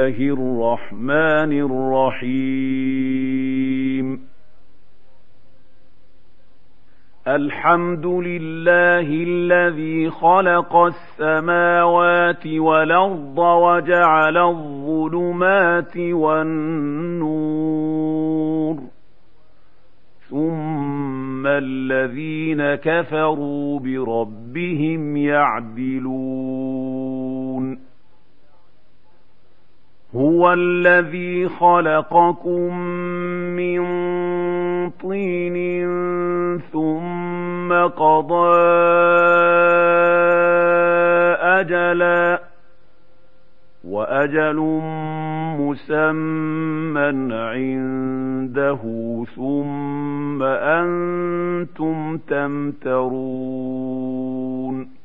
الله الرحمن الرحيم الحمد لله الذي خلق السماوات والأرض وجعل الظلمات والنور ثم الذين كفروا بربهم يعدلون هو الذي خلقكم من طين ثم قضى أجلا وأجل مسمى عنده ثم أنتم تمترون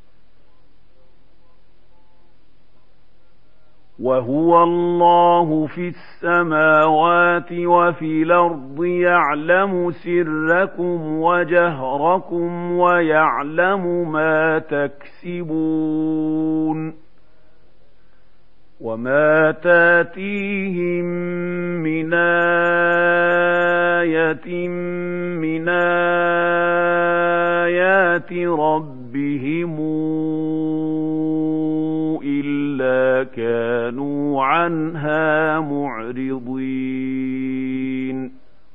وهو الله في السماوات وفي الأرض يعلم سركم وجهركم ويعلم ما تكسبون وما تاتيهم من آية من آيات ربهم إلا كانوا عنها معرضين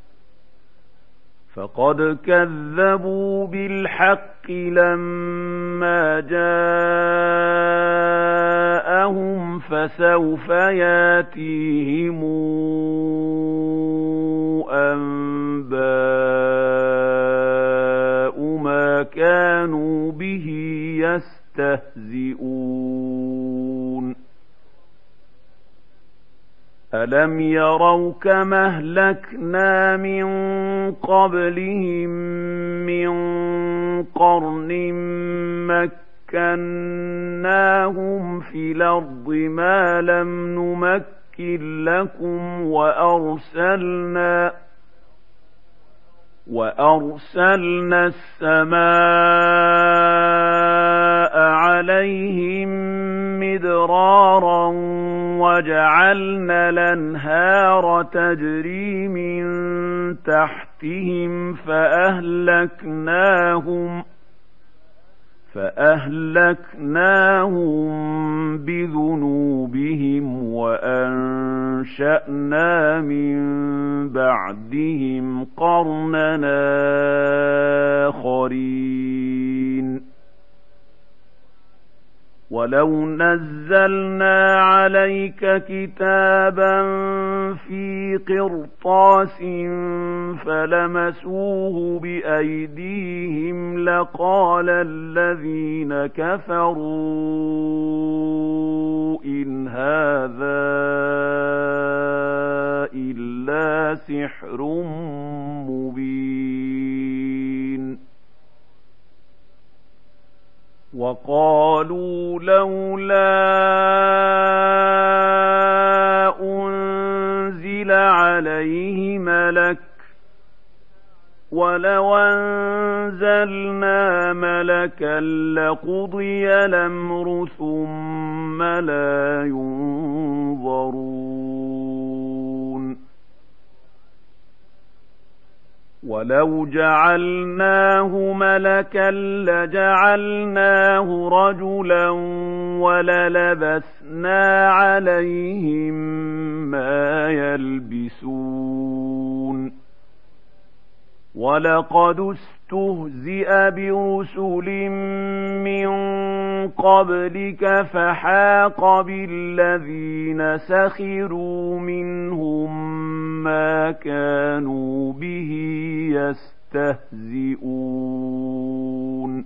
فقد كذبوا بالحق لما جاءهم فسوف ياتيهم أنباء ما كانوا به يستهزئون ألم يروا كما أهلكنا من قبلهم من قرن مكناهم في الأرض ما لم نمكن لكم وأرسلنا السماء عليهم مدرارا وجعلنا الأنهار تجري من تحتهم فأهلكناهم بذنوبهم وأنشأنا من بعدهم قرننا آخرين ولو نزلنا عليك كتابا في قرطاس فلمسوه بأيديهم لقال الذين كفروا إن هذا إلا سحر مبين وقالوا لولا أنزل عليه ملك ولو أنزلنا ملكا لقضي الأمر ثم لا ينظرون ولو جعلناه ملكا لجعلناه رجلا وللبسنا عليهم ما يلبسون ولقد استهزئ برسل من قبلك فحاق بالذين سخروا منهم ما كانوا به يستهزئون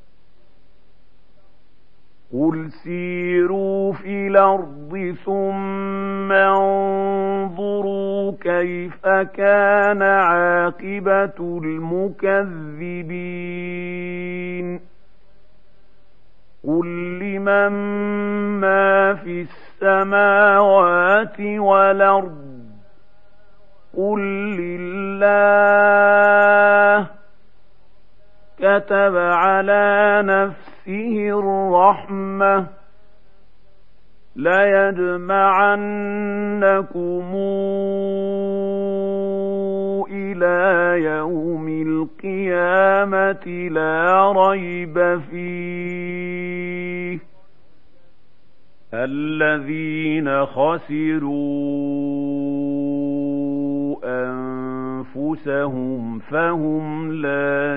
قل سيروا في الأرض ثم انظروا كيف كان عاقبة المكذبين قل لمن ما في السماوات والأرض قل لله كتب على نفسه الرحمة ليجمعنكم إلى يوم القيامة لا ريب فيه الذين خسروا أنفسهم فهم لا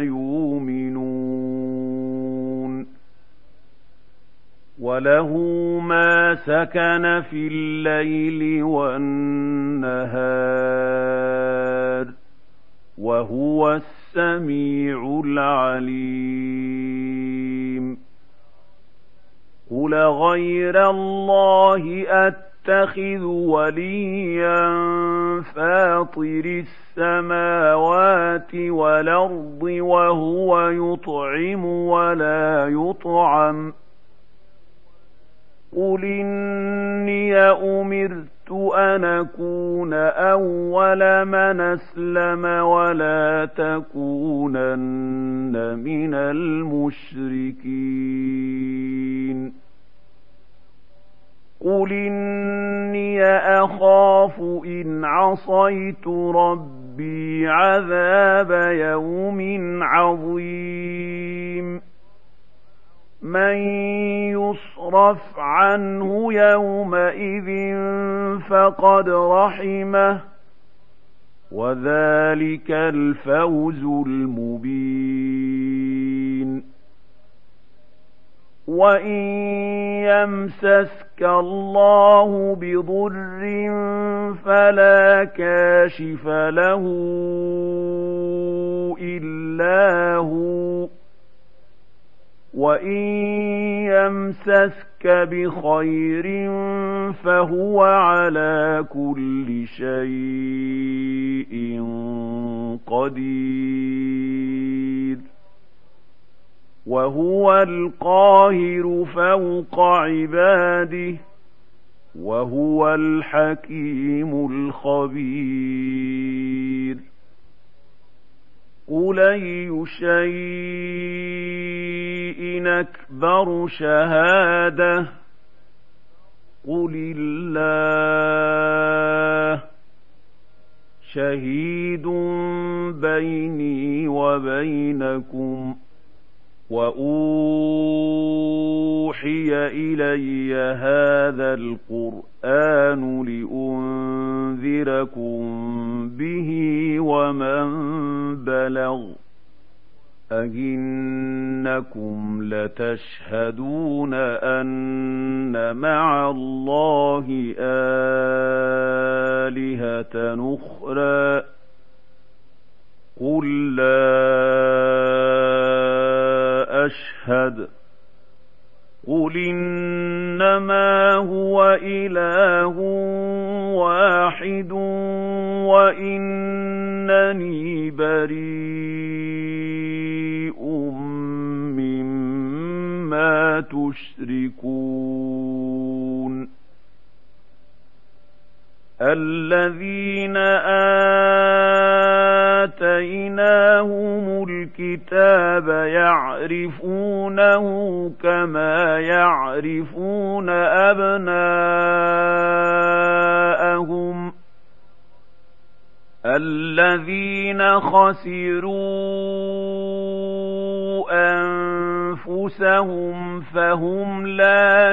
يؤمنون وله ما سكن في الليل والنهار وهو السميع العليم قل غير الله أتخذ وليا فاطر السماوات والأرض وهو يطعم ولا يطعم قل إني أمرت أن أكون أول من أسلم ولا تكونن من المشركين قل إني أخاف إن عصيت ربي عذاب يوم عظيم من يصرف عنه يومئذ فقد رحمه وذلك الفوز المبين وإن يمسسك الله بضر فلا كاشف له إلا هو وإن يمسسك بخير فهو على كل شيء قدير وهو القاهر فوق عباده وهو الحكيم الخبير قل أي شيء أكبر شهادة قل الله شهيد بيني وبينكم وأوحي إلي هذا القرآن لأنذركم به ومن بلغ أئنكم لتشهدون أن مع الله آلهة أخرى قل لا أشهد قل إنما هو إله واحد وإنني بريء مما تشركون الذين آتيناهم الكتاب يعرفونه كما يعرفون أبناءهم الذين خسروا أنفسهم فهم لا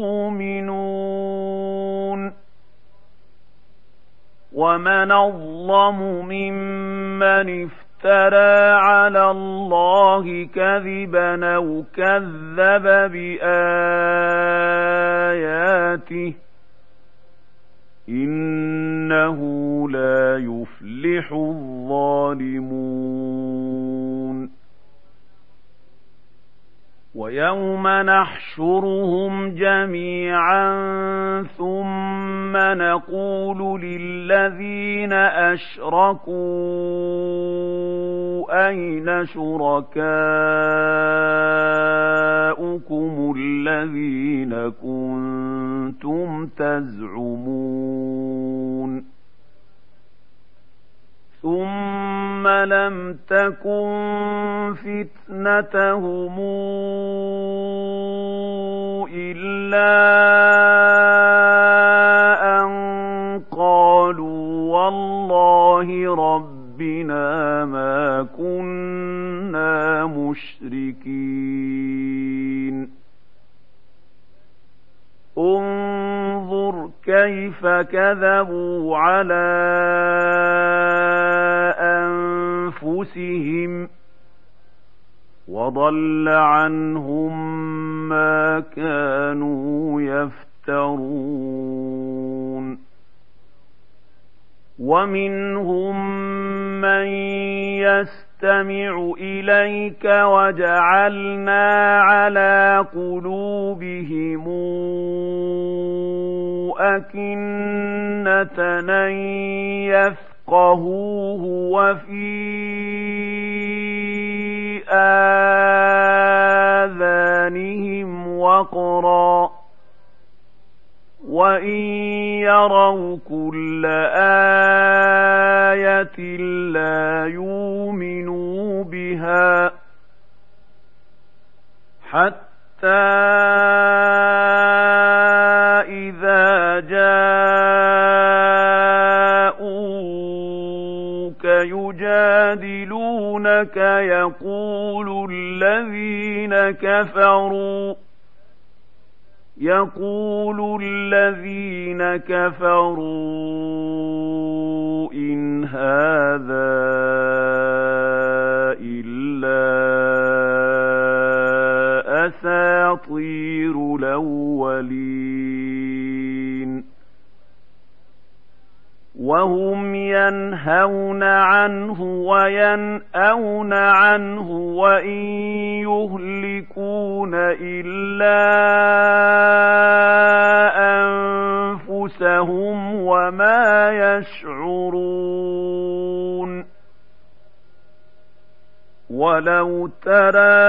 يؤمنون ومن أظلم ممن افترى على الله كذبا أو كذب بآياته إنه لا يفلح الظالمون ويوم نحشرهم جميعا ثم نقول للذين أشركوا أين شركاؤكم الذين كنتم تزعمون ثم لم تكن فتنتهم إلا أن قالوا والله ربنا ما كنا مشركين انظر كيف كذبوا على أنفسهم وضل عنهم ما كانوا يفترون ومنهم من يستمع إليك وجعلنا على قلوبهم أكنة أن يفقهوه وفي آذانهم وقرا وإن يروا كل آية لا يؤمنوا بها حتى إذا جاءوك يجادلونك يقول الذين كفروا إن هذا إلا أساطير الأولين وهم ينهون عنه وينأون عنه وإن يهلكون إلا أنفسهم وما يشعرون ولو ترى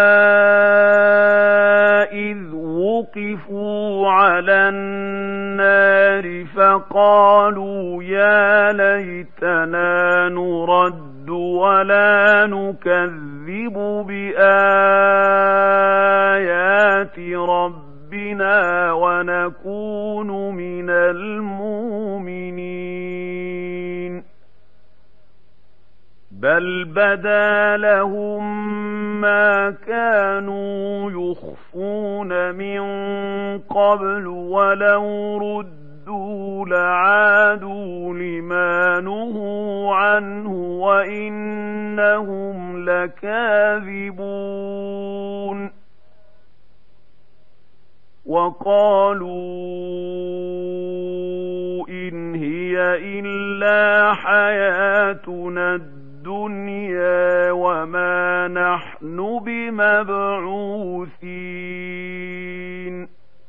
إذ وقفوا على النار فقالوا يا ليتنا نرد ولا نكذب بآيات ربنا ونكون من المؤمنين بل بدا لهم ما كانوا يخفون من قبل ولو ردوا لعادوا لما نهوا عنه وإنهم لكاذبون وقالوا إن هي إلا حياتنا الدنيا وما نحن بمبعوثين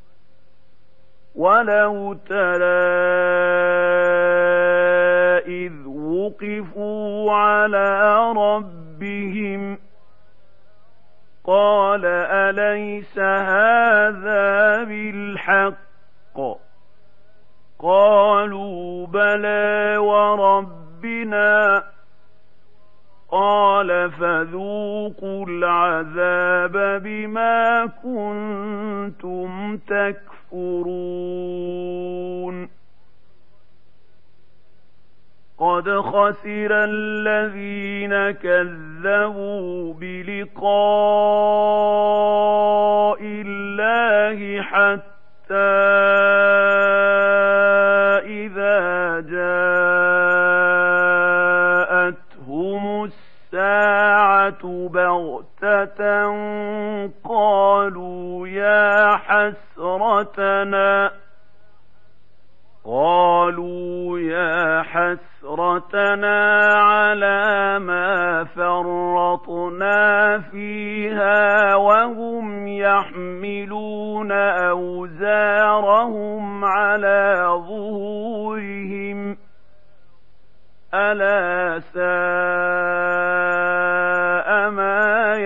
ولو ترى إذ وقفوا على ربهم قال أليس هذا بالحق قالوا بلى وربنا قال فذوقوا العذاب بما كنتم تكفرون قد خسر الذين كذبوا بلقاء الله حتى إذا جاءتهم الساعة بغتة قالوا يا حسرتنا على ما فرطنا فيها وهم يحملون أوزارهم على ظهورهم ألا ساء ما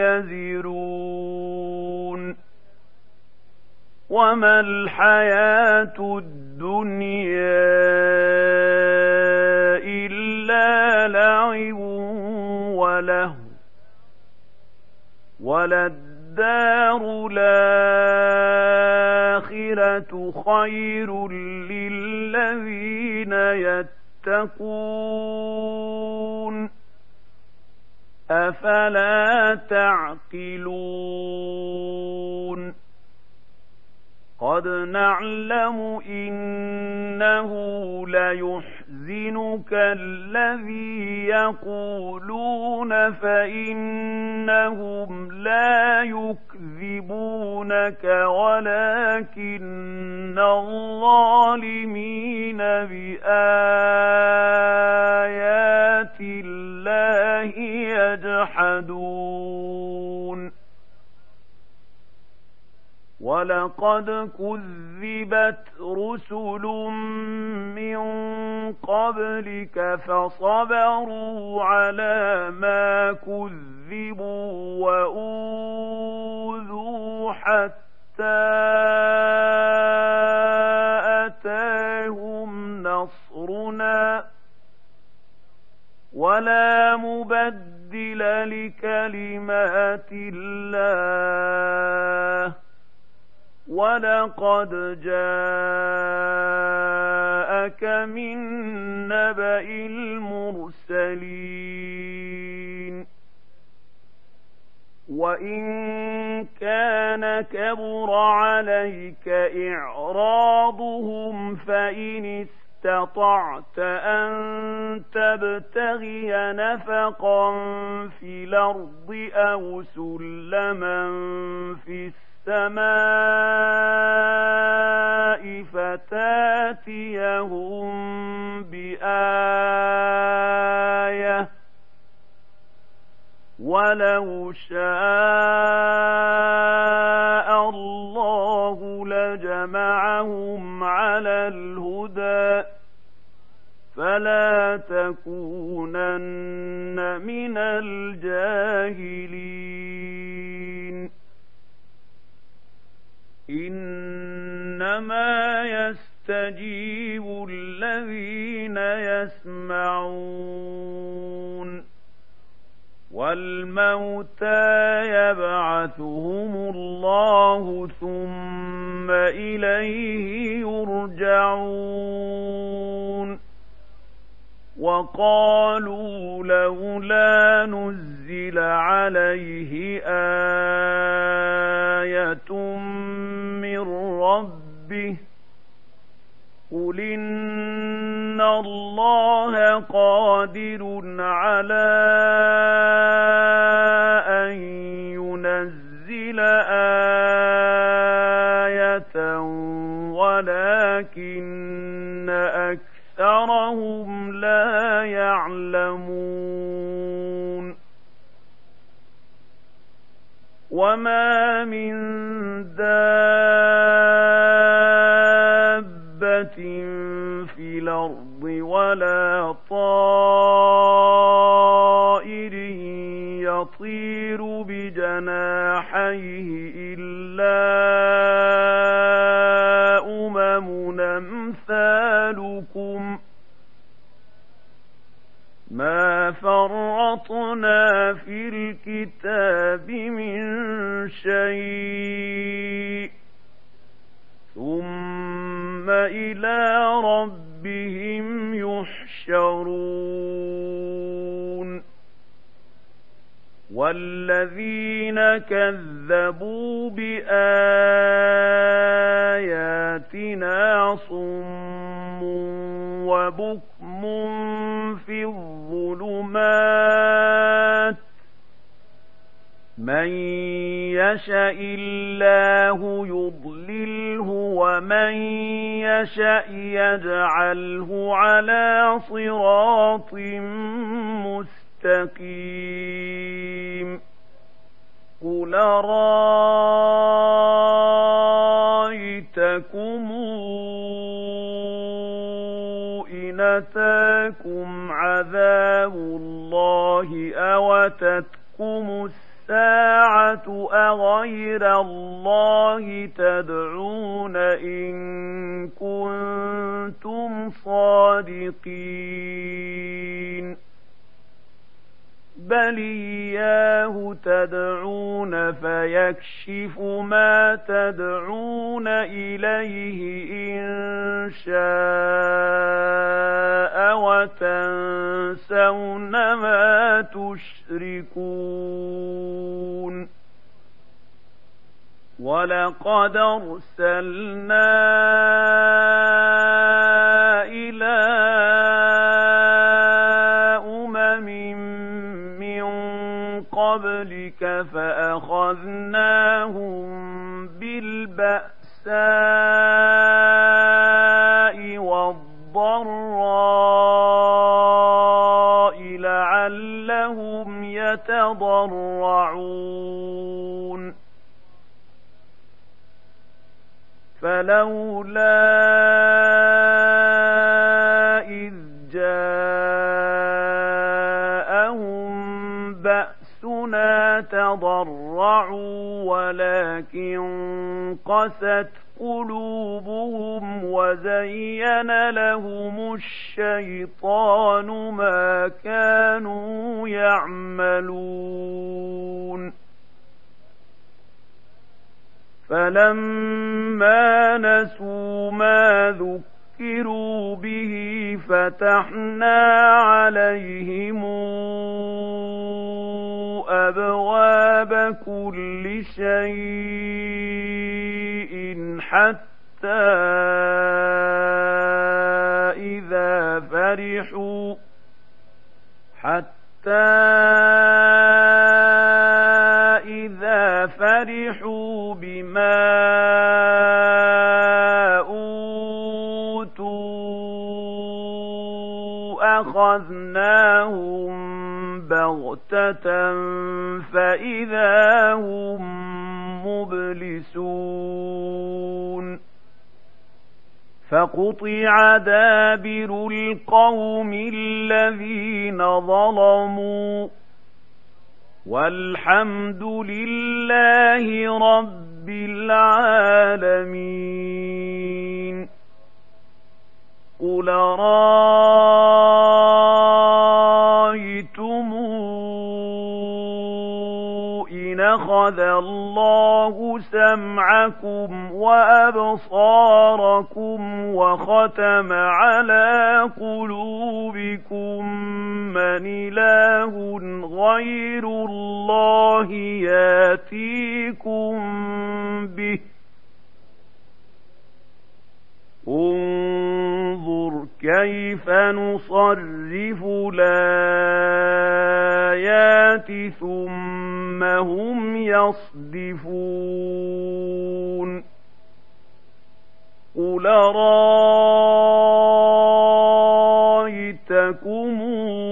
يزرون وما الحياة الدنيا إلا لعب ولهو وللدار الآخرة الآخرة خير للذين يتقون أفلا تعقلون قد نعلم إنه ليحزنك الذي يقولون فإنهم لا يكذبونك ولكن الظالمين بآيات الله يجحدون ولقد كذبت رسل من قبلك فصبروا على ما كذبوا وأوذوا حتى أتاهم نصرنا ولا مبدل لكلمات الله ولقد جاءك من نبأ المرسلين وإن كان كبر عليك إعراضهم فإن استطعت أن تبتغي نفقا في الأرض أو سلما في السماء فتاتيهم بآية ولو شاء الله لجمعهم على الهدى فلا تكونن من الجاهلين إنما يستجيب الذين يسمعون والموتى يبعثهم الله ثم إليه يرجعون وقالوا لولا نزل عليه آية من ربه قل إن الله قادر على أن ينزل آية ولكن أكثرهم لا يعلمون وما من دابة في الأرض ولا طائر يطير بجناحيه إلا أمم أمثالكم ما فرطنا في الكتاب من شيء ثم إلى ربهم يحشرون والذين كذبوا بآياتنا صم وبكم في الظلمات من يشاء الله يضلله ومن يشاء يجعله على صراط مستقيم قل رأيتكم إن أتاكم عذاب الله أو أتتكم الساعة أغير الله تدعون إن كنتم صادقين بل إياه تدعون فيكشف ما تدعون إليه إن شاء وتنسون ما تشركون ولقد أرسلنا إلى من قبلك فأخذناهم بالبأساء والضراء لعلهم يتضرعون فلولا إذ جاءهم بأسنا تضرعوا ولكن قست قلوبهم وزين لهم الشيطان ما كانوا يعملون فلما نسوا ما ذكروا به فتحنا عليهم أبواب كل شيء حتى إذا فرحوا بما أوتوا أخذناهم بغتة فإذا هم مبلسون فقطع دابر القوم الذين ظلموا والحمد لله رب العالمين قل رأيتم إن أخذ الله سمعكم وأبصاركم وختم على قلوبكم من إله غير الله ياتيكم به انظر كيف نصرف الآيات ثم هم يصدفون قل رأيتكم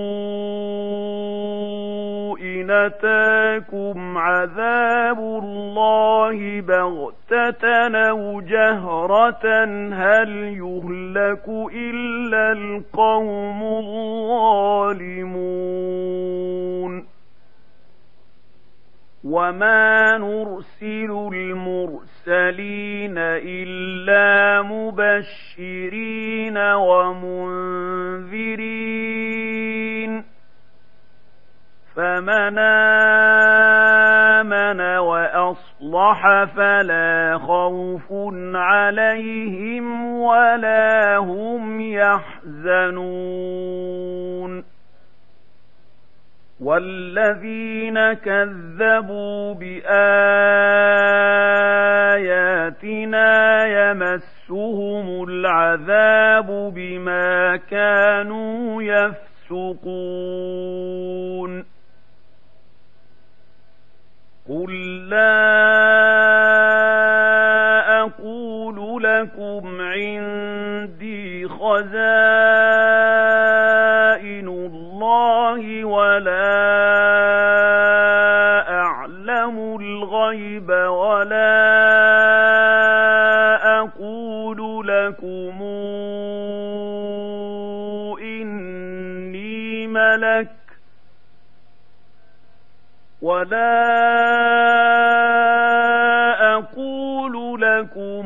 إن أتاكم عذاب الله بغتة أو جهرة هل يهلك إلا القوم الظالمون وما نرسل المرسلين إلا مبشرين ومنذرين فمن آمن وأصلح فلا خوف عليهم ولا هم يحزنون والذين كذبوا بآياتنا يمسهم العذاب بما كانوا يفسقون قل لا أقول لكم عندي خزائن الله ولا أعلم الغيب ولا أقول لكم إني ملك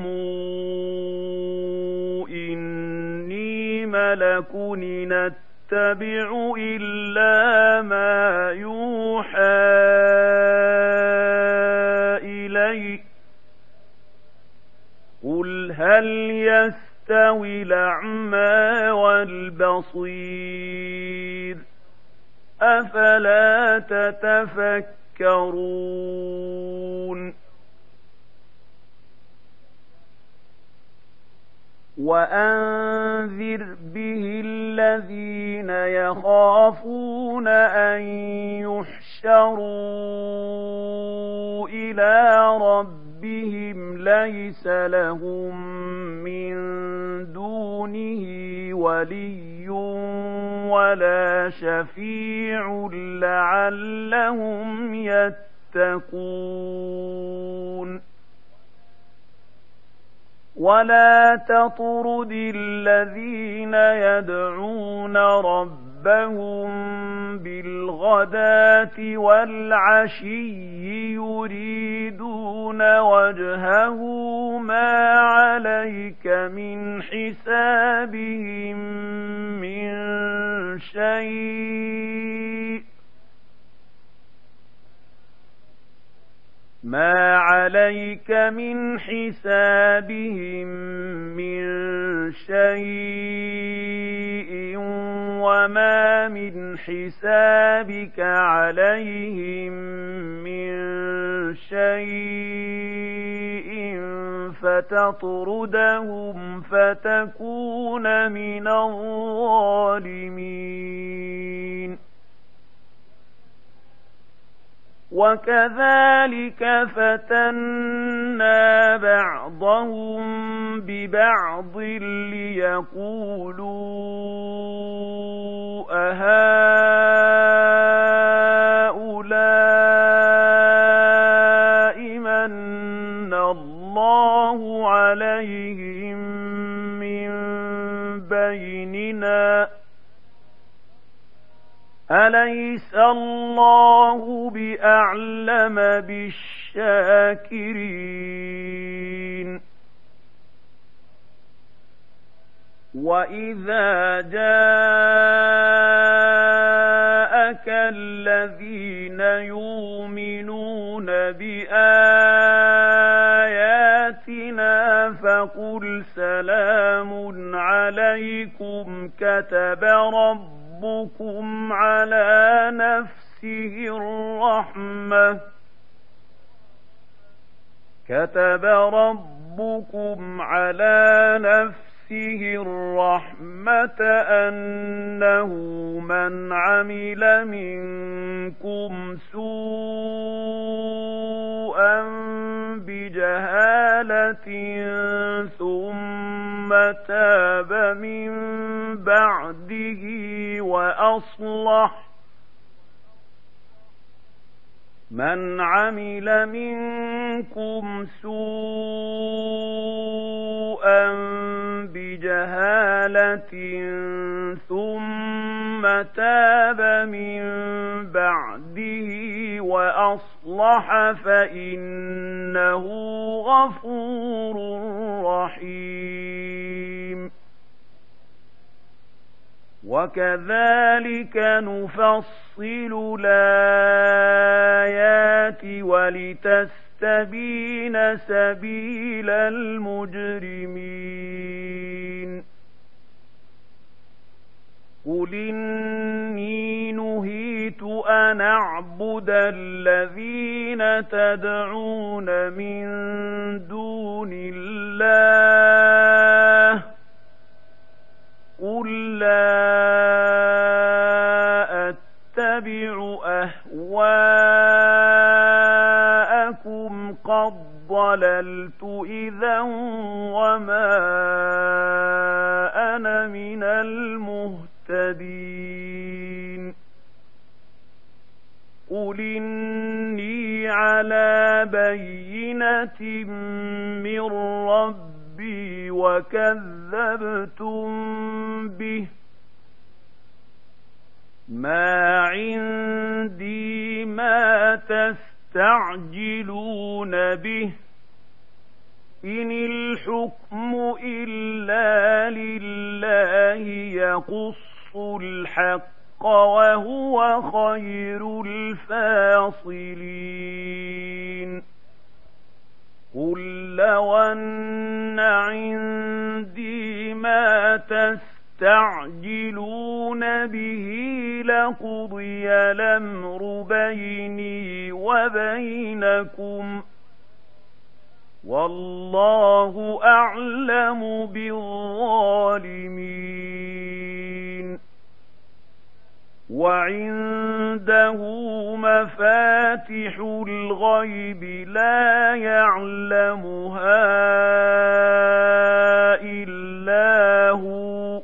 إن أتبع إلا ما يوحى إلي قل هل يستوي الأعمى والبصير أفلا تتفكرون وأنذر به الذين يخافون أن يحشروا إلى ربهم ليس لهم من دونه ولي ولا شفيع لعلهم يتقون ولا تطرد الذين يدعون ربهم بالغداة والعشي يريدون وجهه ما عليك من حسابهم من شيء ما عليك من حسابهم من شيء وما من حسابك عليهم من شيء فتطردهم فتكون من الظالمين وكذلك فتنا بعضهم ببعض ليقولوا أهؤلاء من الله عليهم من بيننا أليس الله بأعلم بالشاكرين وإذا جاءك الذين يؤمنون بآياتنا فقل سلام عليكم كتب ربكم على نفسه الرحمة أنه من عمل منكم سوءا بجهالة ثم تاب من بعده وأصلح من عمل منكم سوءا بجهالة ثم تاب من بعده وأصلح فإنه غفور رحيم وكذلك نفصل الآيات ولتستبين سبيل المجرمين قل إني نهيت أن أعبد الذين تدعون من دون الله قل لا أتبع أهواءكم قد ضللت إذا وما أنا من المهتدين قل إني على بينة من ربي وكذبتم به ما عندي ما تستعجلون به إن الحكم إلا لله يقص الحق وهو خير الفاصلين قل لو أن عندي ما تستعجلون به لقضي الأمر بيني وبينكم والله أعلم بالظالمين وعنده مفاتح الغيب لا يعلمها إلا هو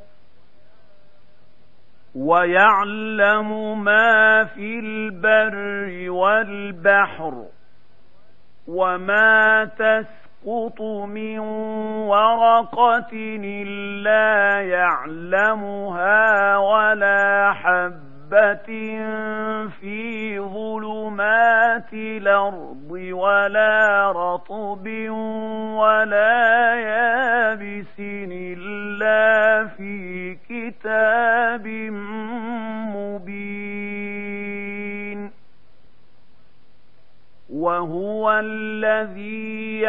ويعلم ما في البر والبحر وما تسقط من ورقة إلا يعلمها ولا حبة في ظلمات الأرض ولا رطب ولا يابس إلا في كتاب مبين وهو الذي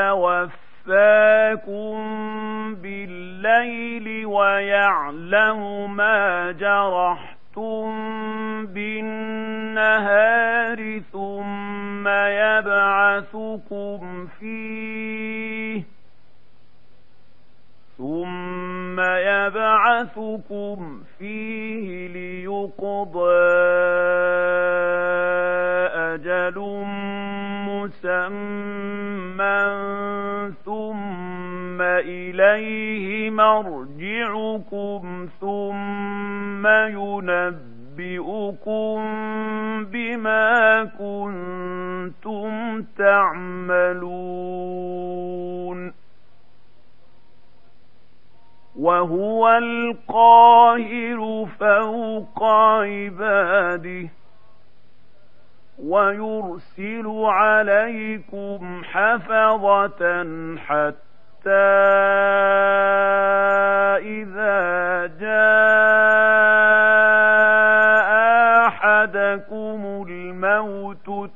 يتوفاكم بالليل ويعلم ما جرحتم بالنهار ثم يبعثكم فيه ليقضى أجل مسمى ثم إليه مرجعكم ثم ينبئكم بما كنتم تعملون وهو القاهر فوق عباده ويرسل عليكم حفظة حتى إذا جاء أحدكم الموت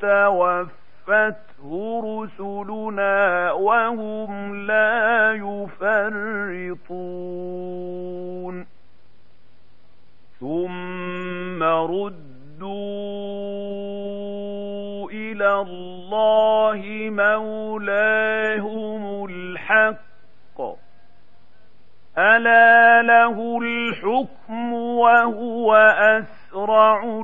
توفته رسلنا وهم لا يفرطون ثم ردوا إلى الله مولاهم الحق ألا له الحكم وهو أسرع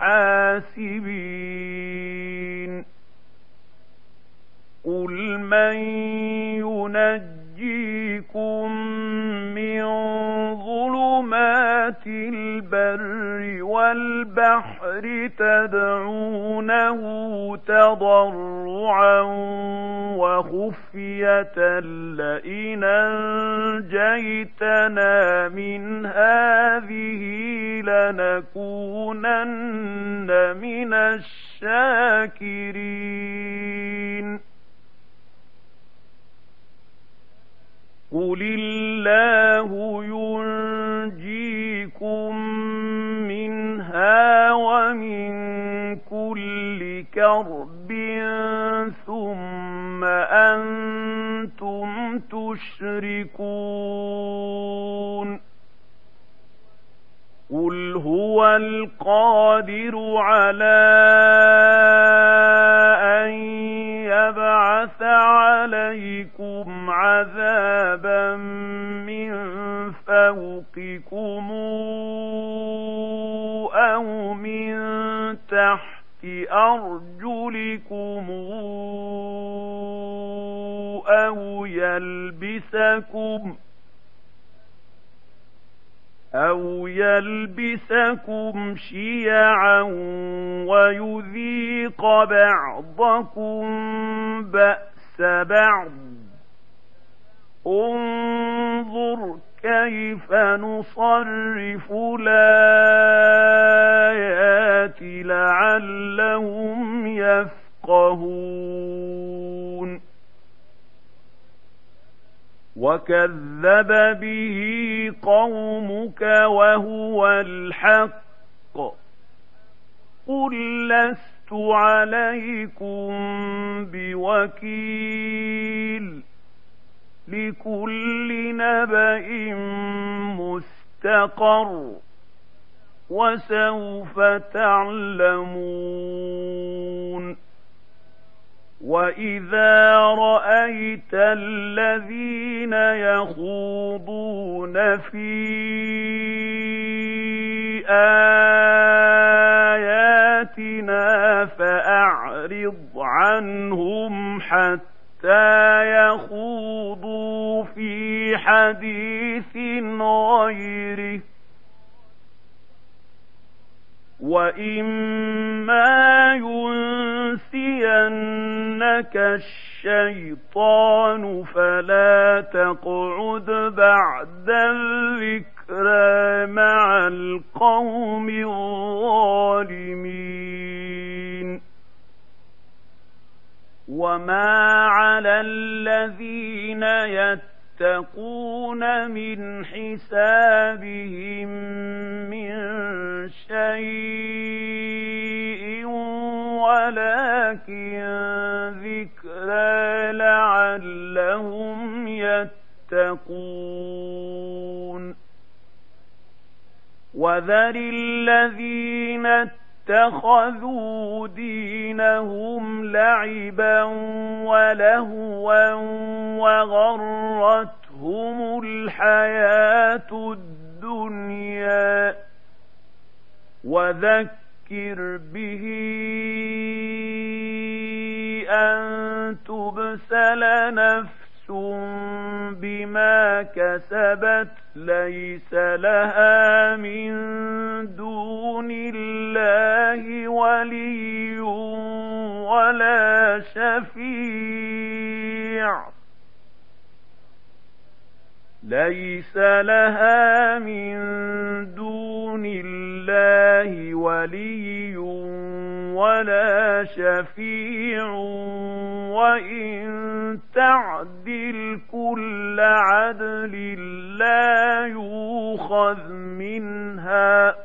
الحاسبين قل من ينجيكم من ظلمات البر والبحر تدعونه تضرعا وخفية لئن أنجيتنا من هذه لنكونن من الشاكرين قل الله ينجيكم منها ومن كل كرب ثم أنتم تشركون قل هو القادر على أن يبعث عليكم عذابا من فوقكم أو من تحت أرجلكم أو يلبسكم شيعا ويذيق بعضكم بأس بعض انظر كيف نصرف الآيات لعلهم يفقهون وكذب به قومك وهو الحق قل لست عليكم بوكيل لكل نبأ مستقر وسوف تعلمون وإذا رأيت الذين يخوضون في آياتنا فأعرض عنهم حتى يخوضوا في حديث غيره وإما ينسينك الشيطان فلا تقعد بعد الذكرى مع القوم الظالمين وما على الذين يتقون من حسابهم من شيء ولكن ذكرى لعلهم يتقون وذر الذين اتخذوا دينهم لعبا ولهوا وغرتهم الحياة الدنيا وذكر به أن تبسل نفس بما كسبت ليس لها من دون الله ولي ولا شفيع ليس لها من دون الله ولي ولا شفيع وإن تعدل كل عدل لا يؤخذ منها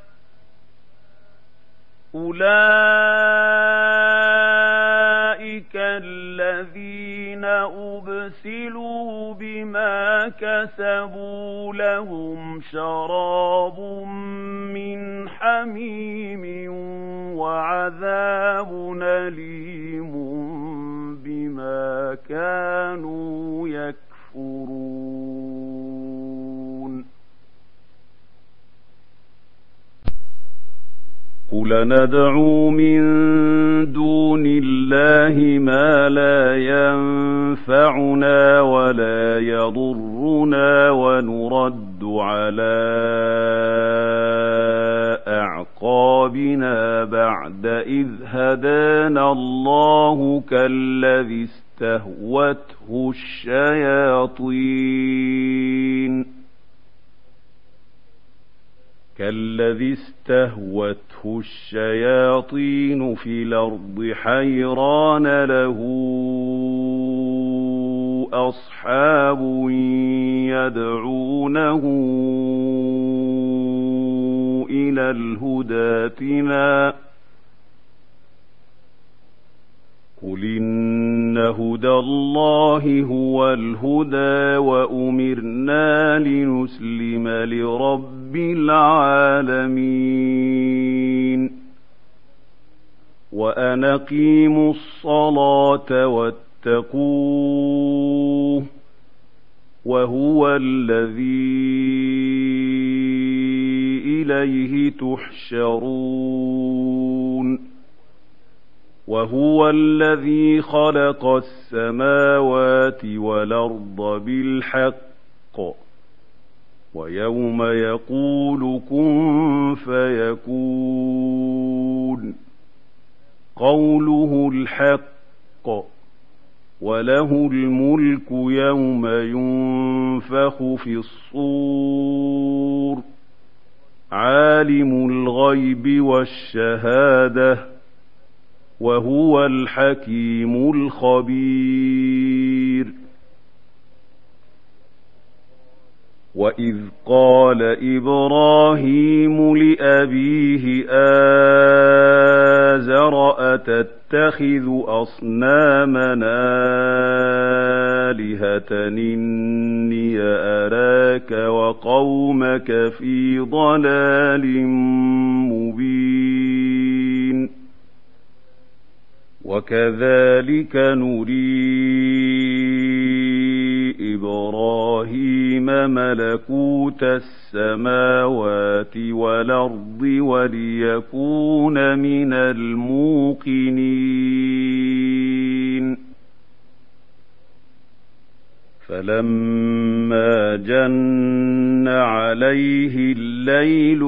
أولئك الذين أبسلوا بما كسبوا لهم شراب من حميم وعذاب أليم بما كانوا يكفرون قل ندعو من دون الله ما لا ينفعنا ولا يضرنا ونرد على أعقابنا بعد إذ هدانا الله كالذي استهوته الشياطين في الأرض حيران له أصحاب يدعونه إلى الهدى ائتنا قل إن هدى الله هو الهدى وأمرنا لنسلم لرب العالمين وأن أقيموا الصلاة واتقوه وهو الذي إليه تحشرون وهو الذي خلق السماوات والأرض بالحق ويوم يقول كن فيكون قوله الحق وله الملك يوم ينفخ في الصور عالم الغيب والشهادة وهو الحكيم الخبير وإذ قال إبراهيم لأبيه آزر أتتخذ أصنامنا آلهة إني أراك وقومك في ضلال مبين وكذلك نري إبراهيم ملكوت السماوات والأرض وليكون من الموقنين فلما جن عليه الليل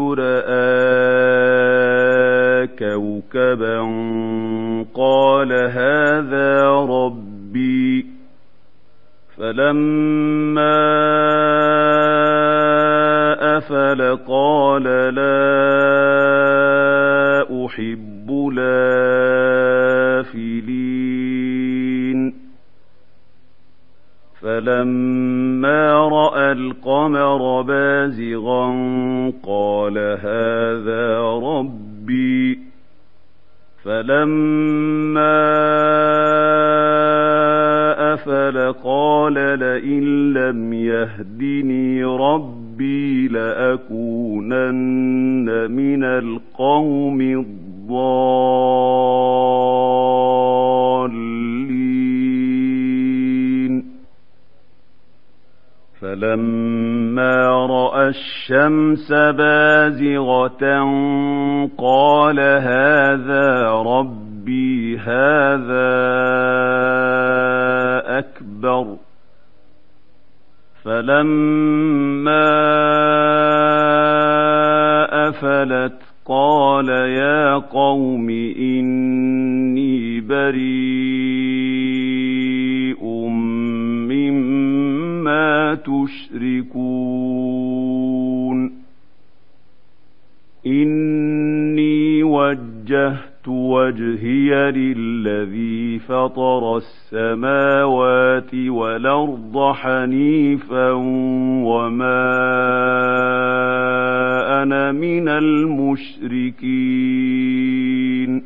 رأى كوكبا قال هذا ربي فلما أفل قال لا أحب الآفلين فلما رأى القمر بازغا قال هذا ربي فلما أفل قال لئن لم يهدني ربي لأكونن من القوم الضالين فلما رأى الشمس بازغة قال هذا ربي هذا أكبر فلما أفلت قال يا قوم إني بريء مما تشركون إني وجهت وجهي للذي فطر السماوات والأرض حنيفا وما أنا من المشركين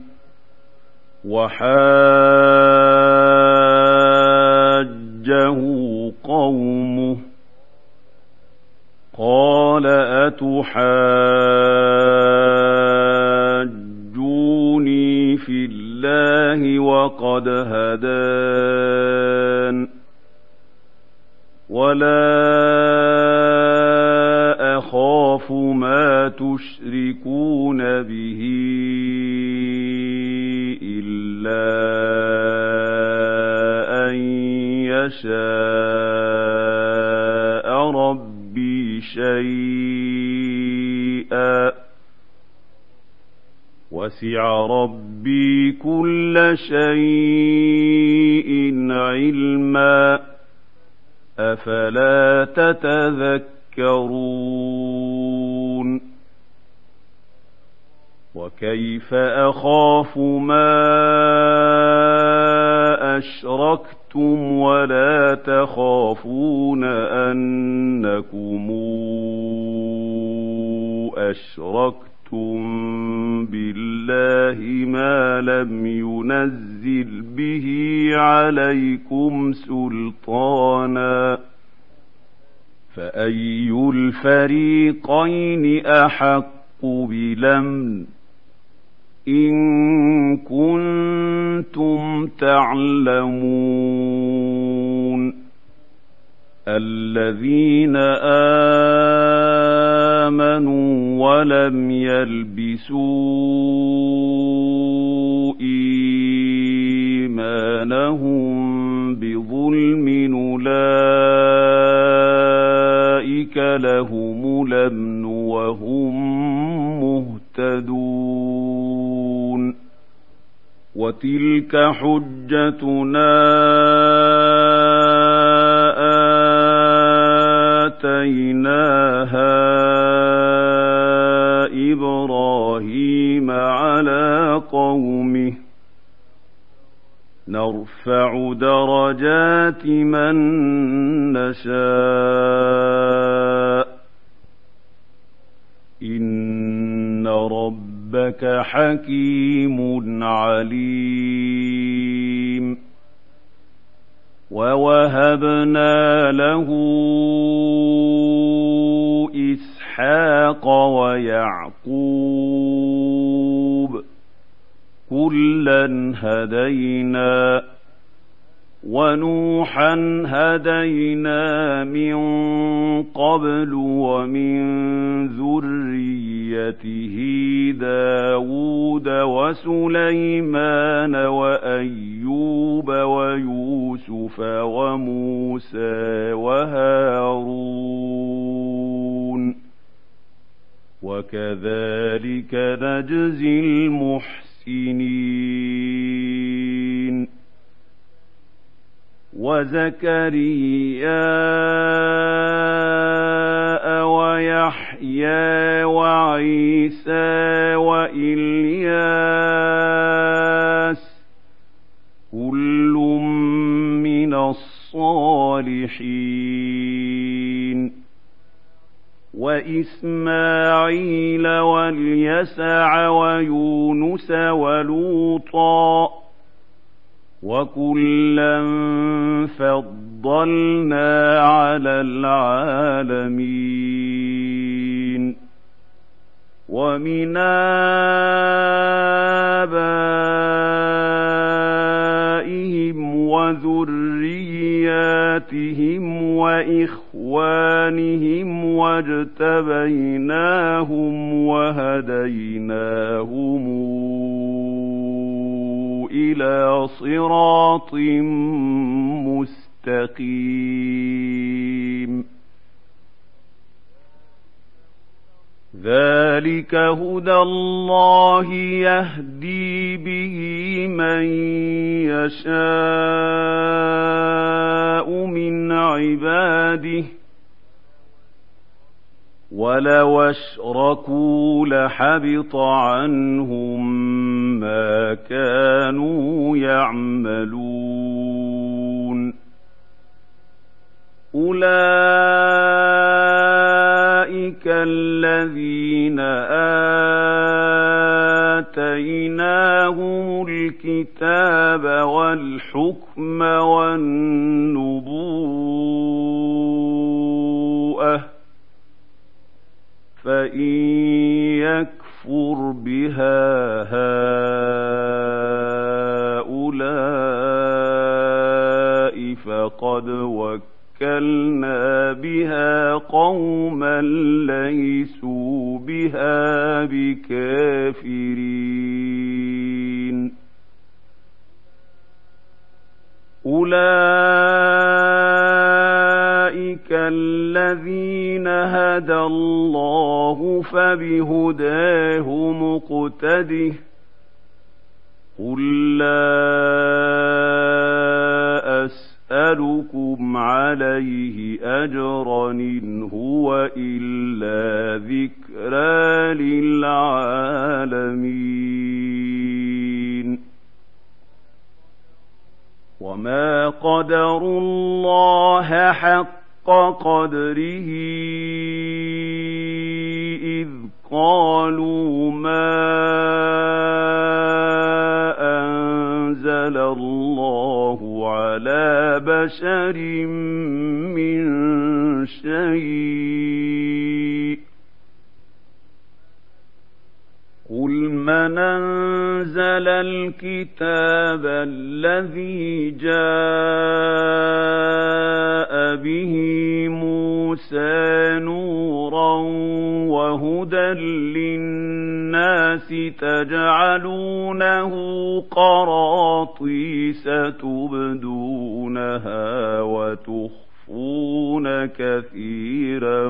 وحاجه قومه قال أتحاجوني في الله وقد هدان ولا أخاف ما تشركون به إلا أن يشاء ربي شيئا وسع ربي كل شيء علما أفلا تتذكرون وكيف أخاف ما أشركتم ولا تخافون أنكم أشركتم بالله ما لم ينزل به عليكم سلطانا فأي الفريقين أحق بالأمن إن كنتم تعلمون الذين آمنوا ولم يلبسوا إيمانهم بظلم أولئك لهم الأمن وهم مهتدون وتلك حجتنا آتيناها إبراهيم على قومه نرفع درجات من نشاء إن ربك حكيم عليم. ووهبنا له إسحاق ويعقوب كلا هدينا ونوحا هدينا من قبل ومن ذريته داود وسليمان وأيوب ويوسف وموسى وهارون وكذلك نجزي المحسنين. وزكريا ويحيى وعيسى وإلياس كل من الصالحين. وإسماعيل واليسع ويونس ولوطا وكلا فضلنا على العالمين. ومن آبائهم وذرياتهم وإخوانهم واجتبيناهم وهديناهم إلى صراط مستقيم. ذلك هدى الله يهدي به من يشاء من عباده ولو أشركوا لحبط عنهم ما كانوا يعملون. أولئك الذين آتيناهم الكتاب والحكم والنبوءة فإن يكفر بها هؤلاء فقد وكلنا بها قوما ليسوا بها بكافرين. أولئك الذين هدى الله فبهداه مقتده قل لا أسألكم عليه أجرا إن هو إلا ذكرى للعالمين. وما قدروا الله حق قدره إذ قالوا ما أنزل الله على بشر من شيء قل من أنزل الكتاب الذي جاء به موسى نورا وهدى للناس تجعلونه قراطيس تبدونها وتخفون كثيرا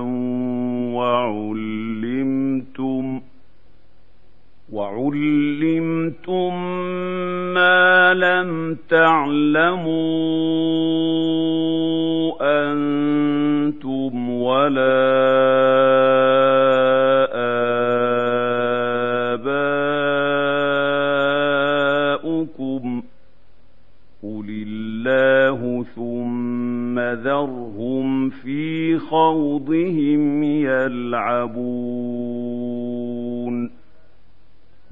وعلمتم ما لم تعلموا أنتم ولا آباؤكم قل الله ثم ذرهم في خوضهم يلعبون.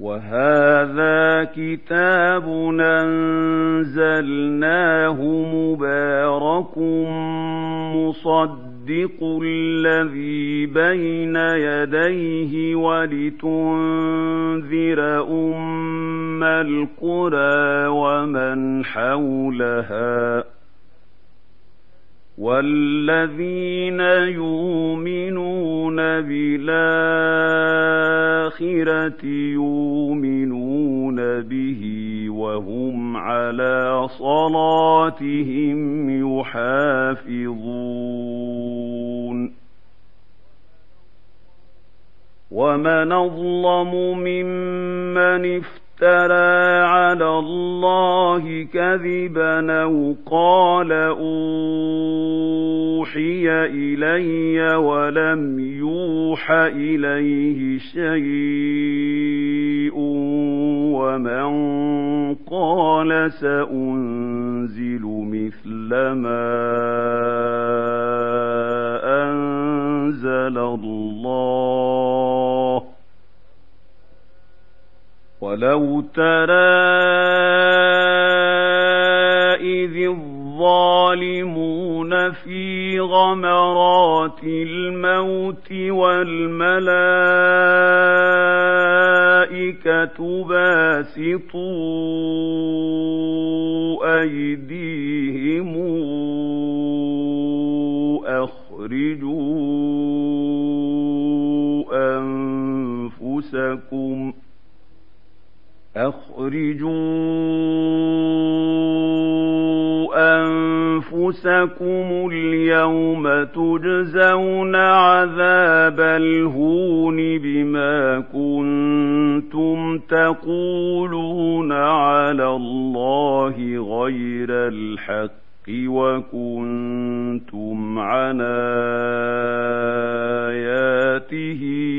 وهذا كتاب أنزلناه مبارك مصدق الذي بين يديه ولتنذر أم القرى ومن حولها والذين يؤمنون بالآخرة يؤمنون به وهم على صلاتهم يحافظون ومن أظلم ممن افترى على الله كذبا أو قال أوحي إلي ولم يوح إليه شيء ومن قال سأنزل مثل ما أنزل الله ولو ترى إذ الظالمون في غمرات الموت والملائكة باسطوا أيديهم أخرجوا أنفسكم اليوم تجزون عذاب الهون بما كنتم تقولون على الله غير الحق وكنتم عن آياته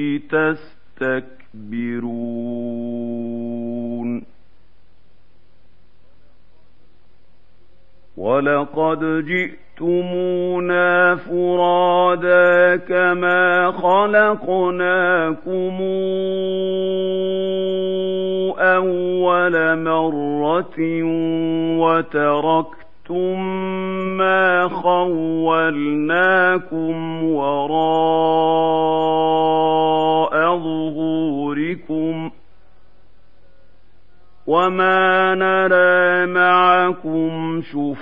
تستكبرون ولقد جئتمونا فرادا كما خلقناكم أول مرة وتركتم ما خولناكم وراء ظهوركم وما نرى معكم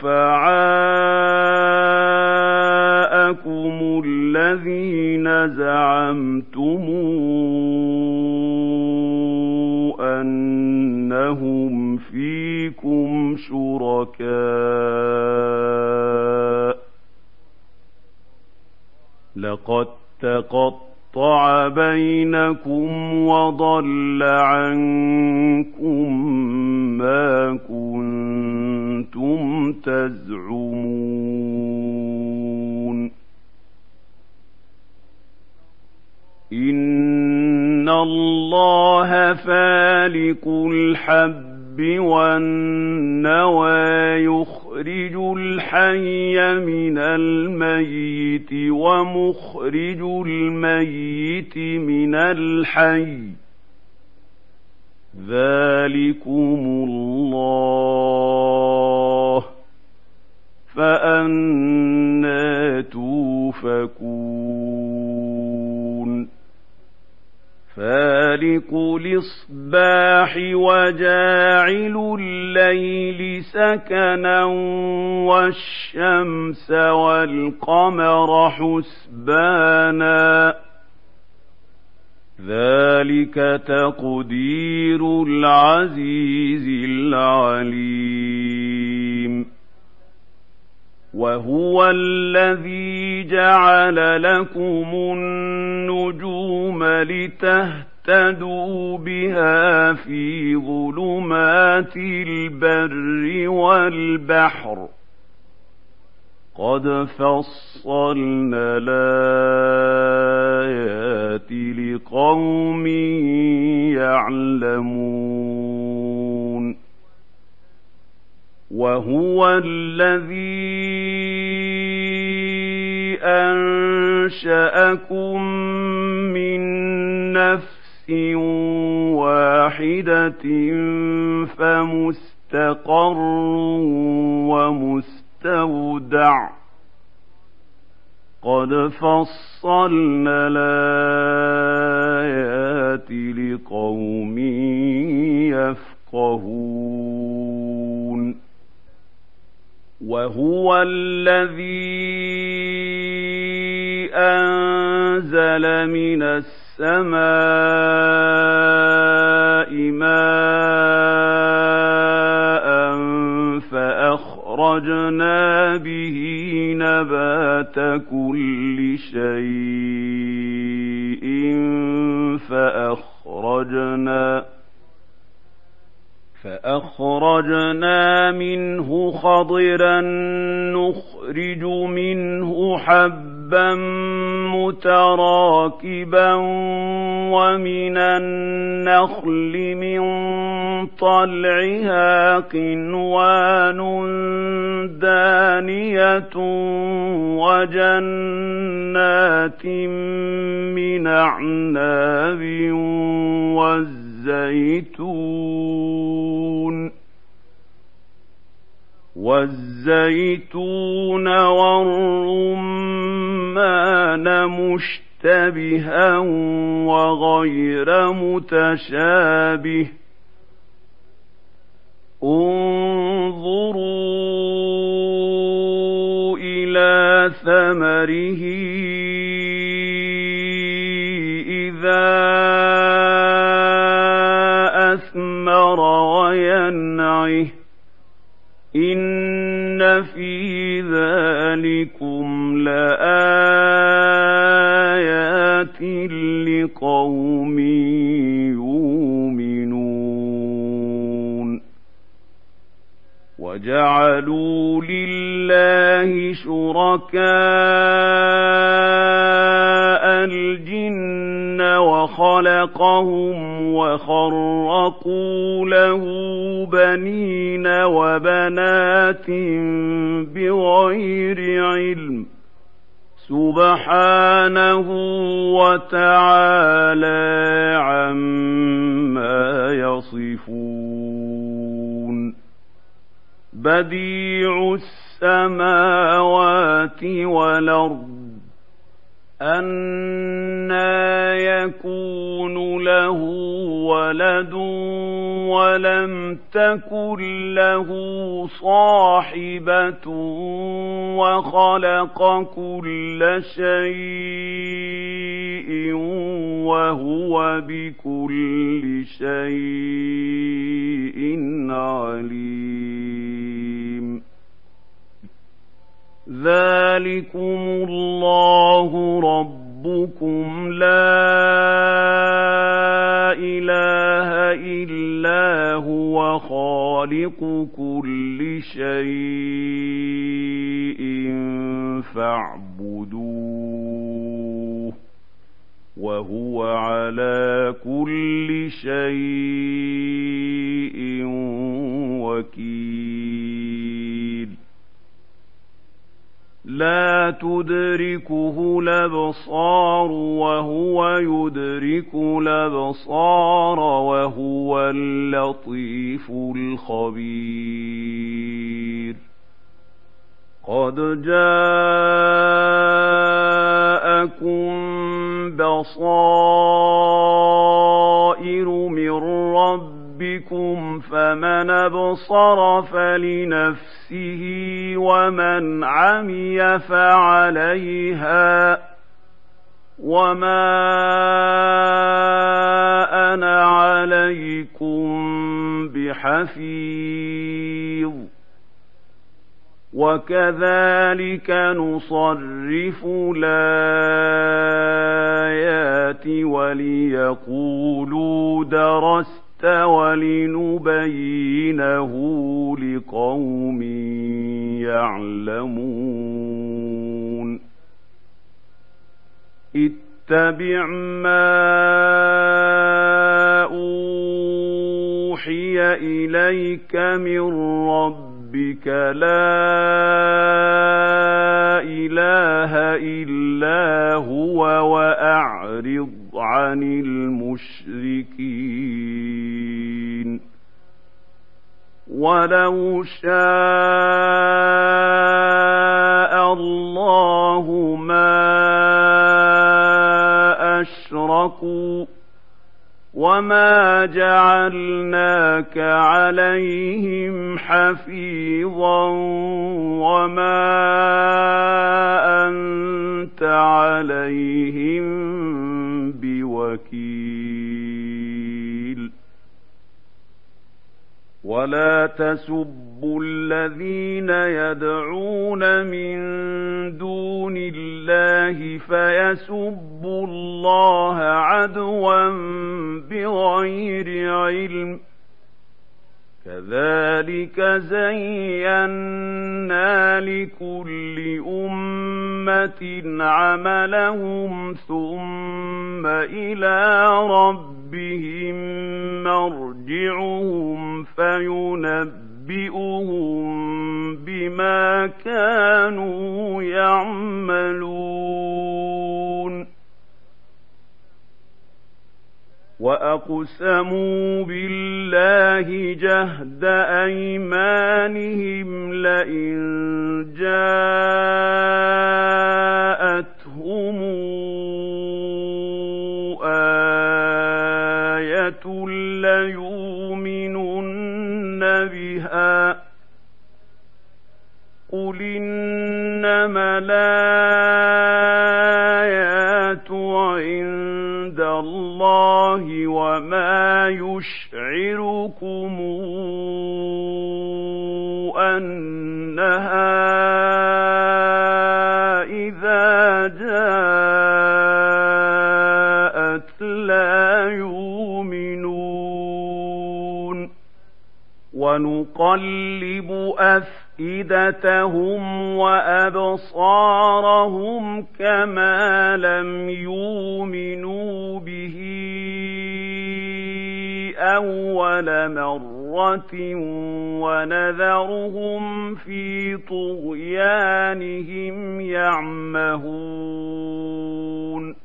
شفعاءكم الذين زعمتم أنهم فيكم شركاء لقد تقطع بينكم وضل عنكم ما كنتم تزعمون إن الله فالق الحب والنوى يخرج الحي من الميت ومخرج الميت من الحي ذلكم الله فأنى توفكون فالق الإصباح وجاعل الليل سكنا والشمس والقمر حسبانا ذلك تقدير العزيز العليم وهو الذي جعل لكم النجوم لتهتدوا بها في ظلمات البر والبحر قد فصلنا الآيات لقوم يعلمون وهو الذي أنشأكم من نفس نفس واحدة فمستقر ومستودع قد فصلنا الآيات لقوم يفقهون وهو الذي أنزل من السماء ماء فأخرجنا به نبات كل شيء فأخرجنا منه خضرا نخرج منه حبا متراكبا ومن النخل من طلعها قنوان دانية وجنات من أعناب والزيتون والرمان مشتبها وغير متشابه انظروا إلى ثمره إذا أثمر وينعه إن في ذلكم لآيات لقوم يؤمنون وجعلوا لله شركاء الجن وخلقهم وخرقوا له بنين وبنات بغير علم سبحانه وتعالى عما يصفون بديع السماوات والأرض أنى يكون له ولد ولم تكن له صاحبة وخلق كل شيء وهو بكل شيء عليم ذلكم الله ربكم لا إله إلا هو خالق كل شيء فاعبدوه وهو على كل شيء وكيل لا تدركه الأبصار وهو يدرك الأبصار وهو اللطيف الخبير قد جاءكم بصائر من ربكم فمن أبصر فلنفسه ومن عمي فعليها وما أنا عليكم بحفيظ وكذلك نصرف الآيات وليقولوا درست ولنبينه لقوم يعلمون اتبع ما أوحي إليك من ربك لا إله إلا هو وأعرض عن المشركين ولو شاء الله ما أشركوا وما جعلناك عليهم حفيظا وما أنت عليهم بوكيل ولا تسبوا الذين يدعون من دون الله فيسبوا الله عدوا بغير علم كذلك زينا لكل أمة عملهم ثم إلى ربهم مرجعهم فينبئهم بما كانوا يعملون وأقسموا بالله جهد أيمانهم لئن جاءتهم آية ليؤمنن بها قل إنما الآيات عند الله وما يشعركم أنها إذا جاءت لا يؤمنون ونقلب أفئدتهم وأبصارهم كما لم يؤمنوا به أول مرة ونذرهم في طغيانهم يعمهون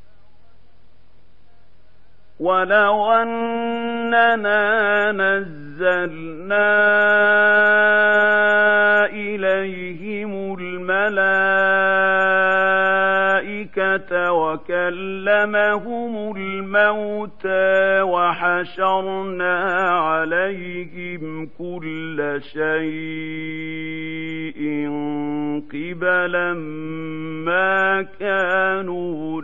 ولو أننا نزلنا إليهم الملائكة وكلمهم الموتى وحشرنا عليهم كل شيء قبلا ما كانوا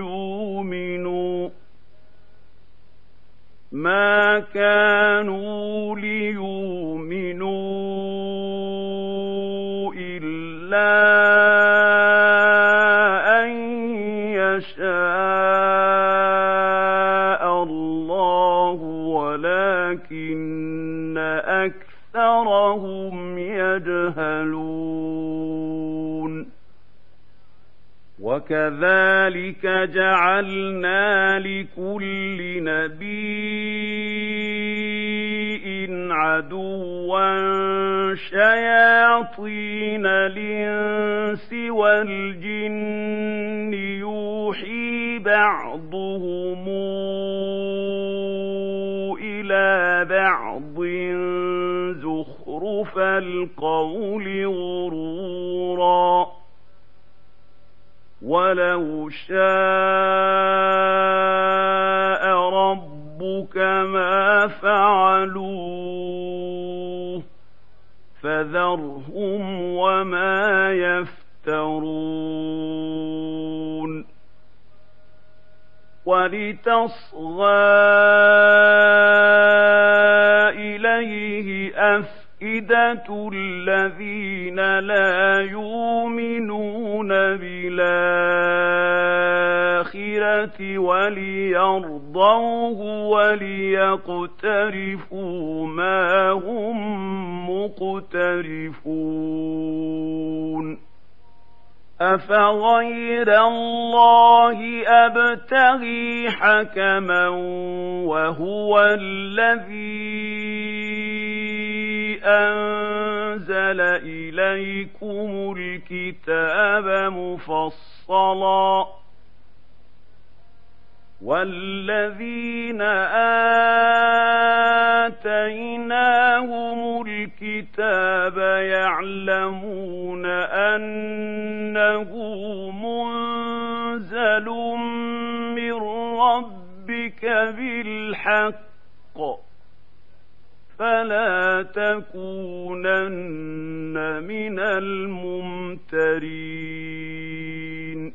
ليؤمنوا إلا أن يشاء الله ولكن أكثرهم يجهلون وكذلك جعلنا لكل نبي عدوا شياطين الإنس والجن يوحي بعضهم إلى بعض زخرف القول غرورا ولو شاء ربك ما فعلوه فذرهم وما يفترون ولتصغى إليه أفئدة الذين لا يؤمنون بالآخرة وليرضوه وليقترفوا ما هم مقترفون أفغير الله أبتغي حكما وهو الذي أنزل إليكم الكتاب مفصلا والذين آتيناهم الكتاب يعلمون أنه منزل من ربك بالحق فلا تكونن من الممترين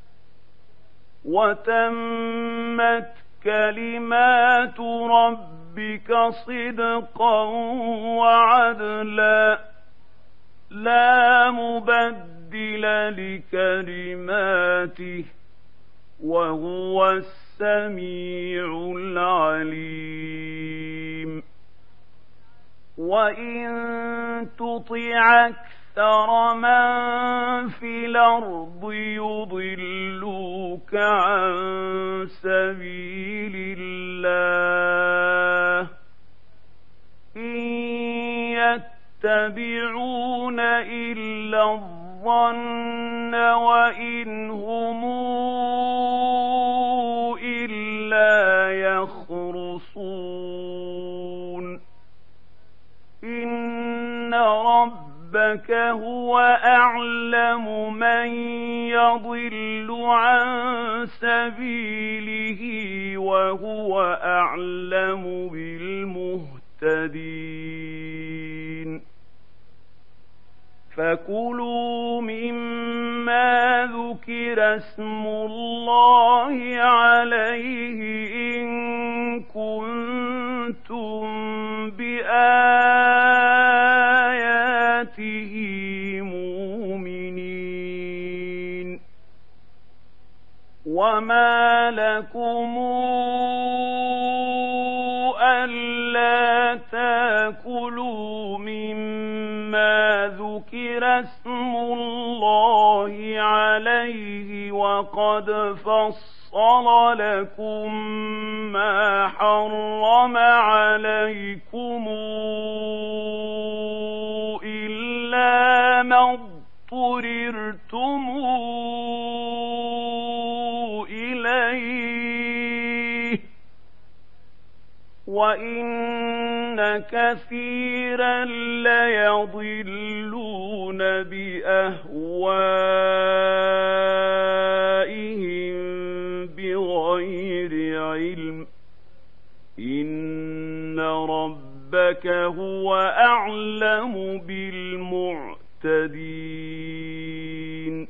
وتمت كلمات ربك صدقا وعدلا لا مبدل لكلماته وهو السميع العليم وإن تطع أكثر من في الأرض يضلوك عن سبيل الله إن يتبعون إلا الظن وإن هم إلا يخرصون إن ربك هو أعلم من يضل عن سبيله وهو أعلم بالمهتدين فكلوا مما ذكر اسم الله عليه إن كنتم بآياته مؤمنين وما لكم ألا تأكلوا مما ذكر اسم الله عليه وقد فصل لكم ما حرم عليكم إلا ما اضطررتم إليه وإن كثيرا ليضلون بأهوائهم بغير علم إن ربك هو أعلم بالمعتدين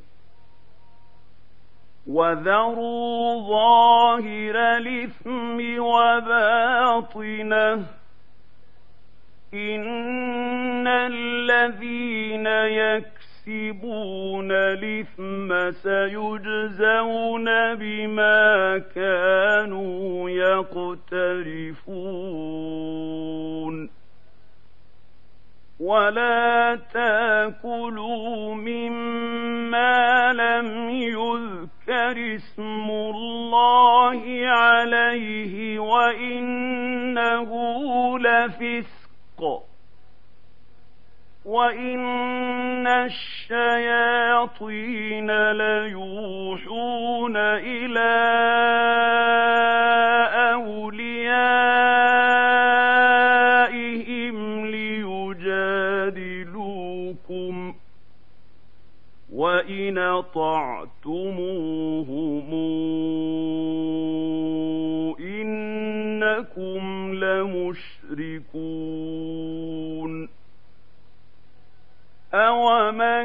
وذروا ظاهر الإثم وباطنه إن الذين يكسبون الإثم سيجزون بما كانوا يقترفون ولا تأكلوا مما لم يذكر اسم الله عليه وإنه لفسق وإن الشياطين ليوحون إلى أوليائهم ليجادلوكم وإن أطعتموهم إنكم لمشركون أومن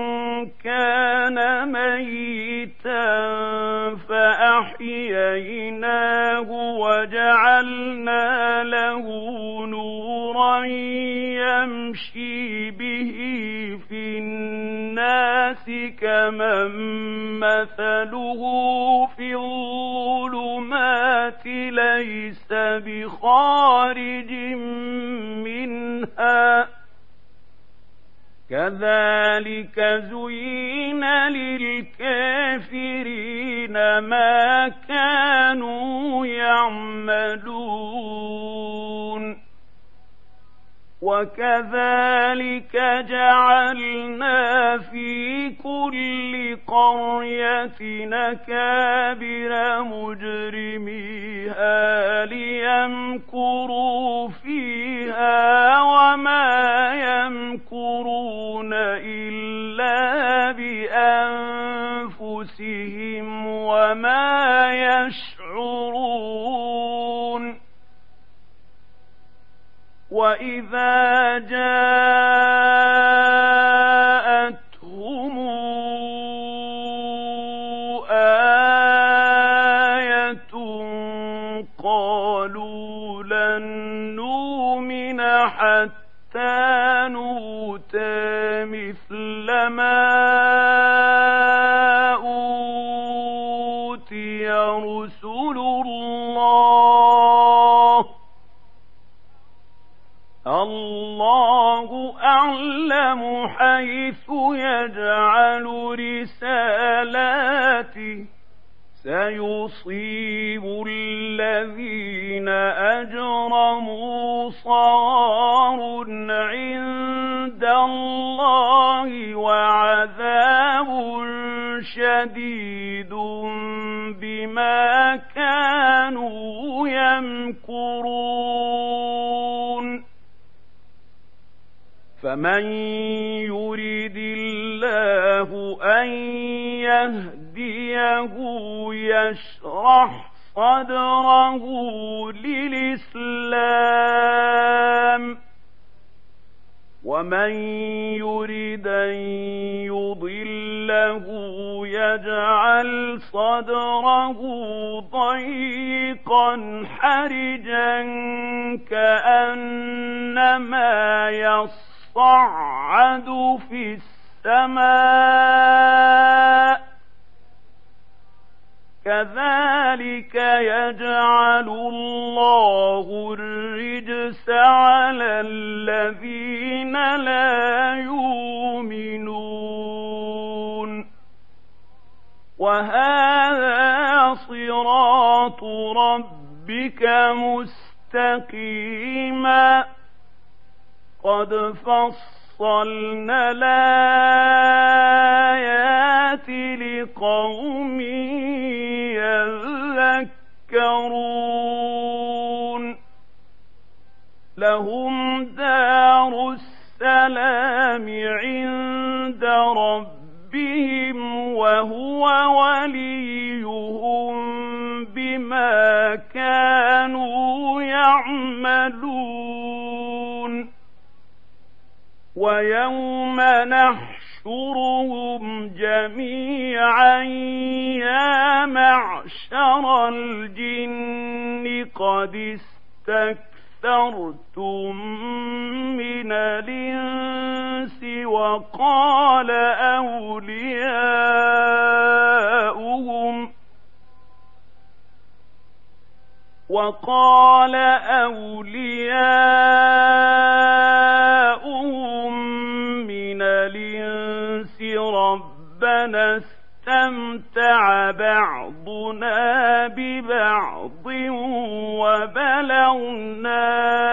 كان ميتا فأحييناه وجعلنا له نورا يمشي به في الناس كمن مثله في الظلمات ليس بخارج منها كذلك زين للكافرين ما كانوا يعملون وكذلك جعلنا في كل قرية أكابر مجرميها ليمكروا فيها وما يمكرون إلا بأنفسهم وما يشعرون. وإذا جاءتهم آية قالوا لن نؤمن حتى نؤتى مثل ما أوتي رسل الله أعلم حيث يجعل رسالاته سيصيب الذين أجرموا صغار عند الله وعذاب شديد بما كانوا يمكرون. فمن يريد الله أن يهديه يشرح صدره للإسلام ومن يريد أن يضله يجعل صدره ضيقا حرجا كأنما يصعد في السماء كذلك يجعل الله الرجس على الذين لا يؤمنون. وهذا صراط ربك مستقيما قد فصلنا الآيات لقوم يذكرون. لهم دار السلام عند ربهم وهو وليهم بما كانوا يعملون. ويوم نحشرهم جميعا يا معشر الجن قد استكثرتم من الإنس وقال أولياؤهم من الإنس ربنا استمتع بعضنا ببعض وبلغنا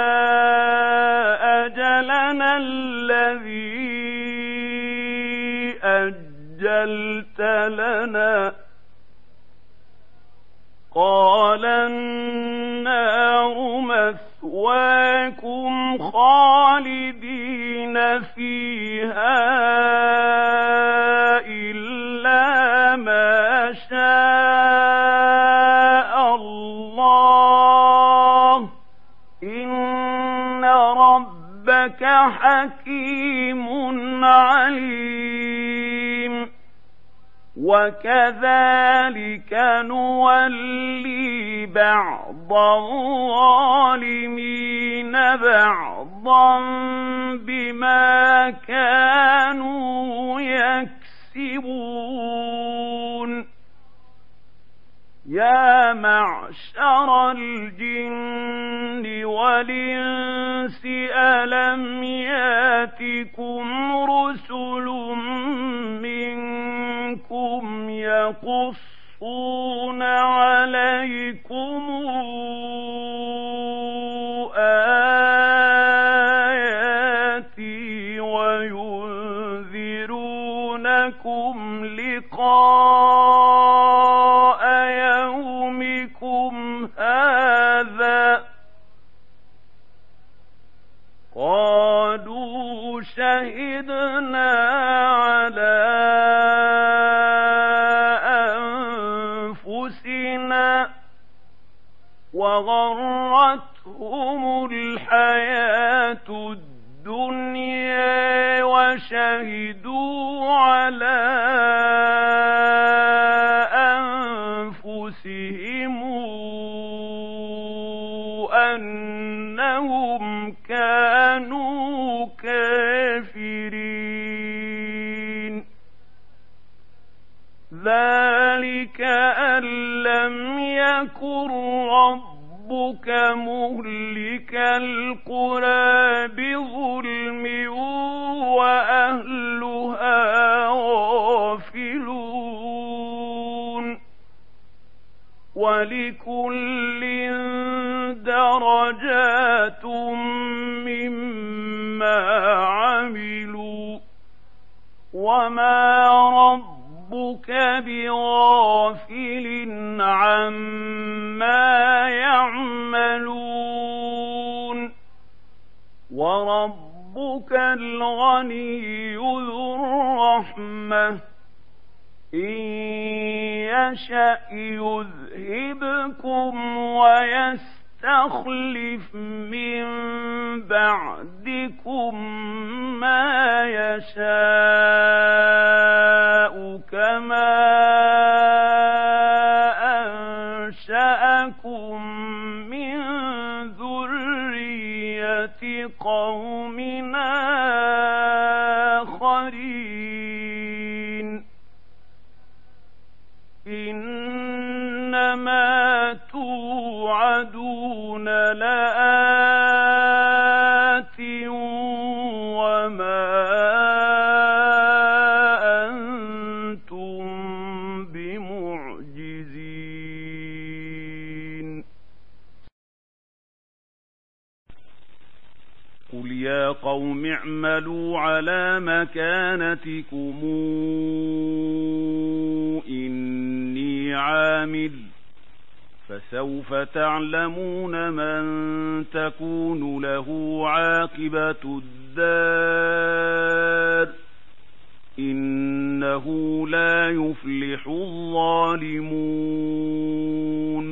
أجلنا الذي أجلت لنا قال النار مثواكم خالدين فيها إلا ما شاء الله إن ربك حكيم عليم. وكذلك نولي بعض الظالمين بعضا بما كانوا يكسبون. يا معشر الجن والإنس ألم يأتكم رسل منكم يقصون عليكم وغرتهم الحياة الدنيا وشهدوا على أنفسهم أنهم كانوا كافرين. ذلك أن لم يكن ربك مهلك القرى بظلم وأهلها غافلون. ولكل درجات مما عملوا وما ربك بغافل عما يعملون. وربك الغني ذو الرحمة إن يشأ يذهبكم ويستخلف من بعدكم ما يشاء كما أنشأكم من ذرية قوم آخرين. إنما توعدون لآت وما أنتم بمعجزين. قل يا قوم اعملوا على مكانتكم إني عامل فسوف تعلمون من تكون له عاقبة الدار إنه لا يفلح الظالمون.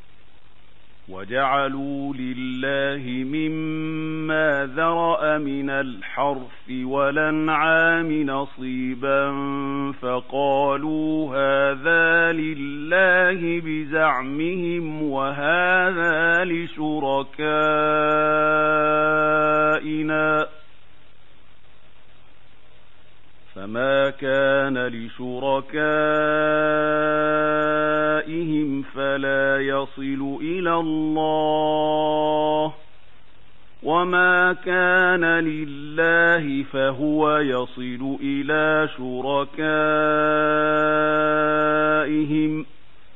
وجعلوا لله مما ذرأ من الحرث والأنعام نصيبا فقالوا هذا لله بزعمهم وهذا لشركائنا فما كان لشركائهم فلا يصل إلى الله وما كان لله فهو يصل إلى شركائهم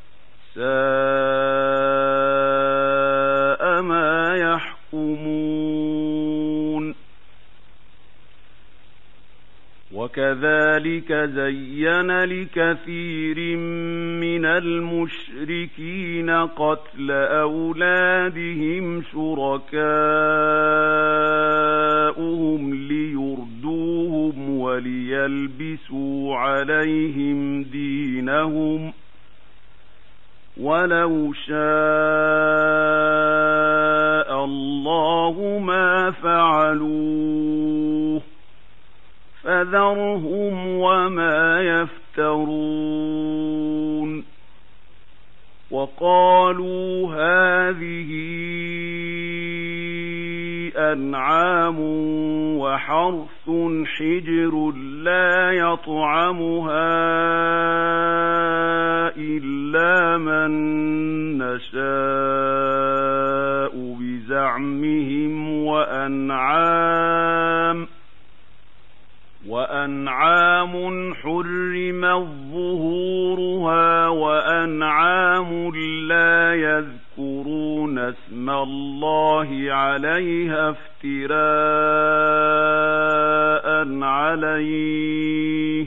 ساء ما يحكمون. وكذلك زين لكثير من المشركين قتل أولادهم شركاؤهم ليردوهم وليلبسوا عليهم دينهم ولو شاء الله ما فعلوه فذرهم وما يفترون. وقالوا هذه أنعام وحرث حجر لا يطعمها إلا من نشاء بزعمهم وأنعام حرمت ظهورها وأنعام لا يذكرون اسم الله عليها افتراء عليه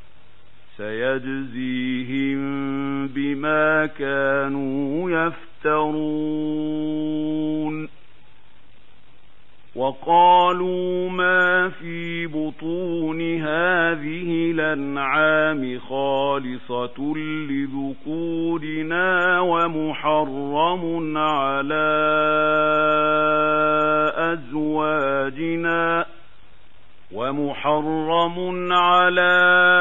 سيجزيهم بما كانوا يفترون. وقالوا ما في بطون هذه الأنعام خالصة لذكورنا ومحرم على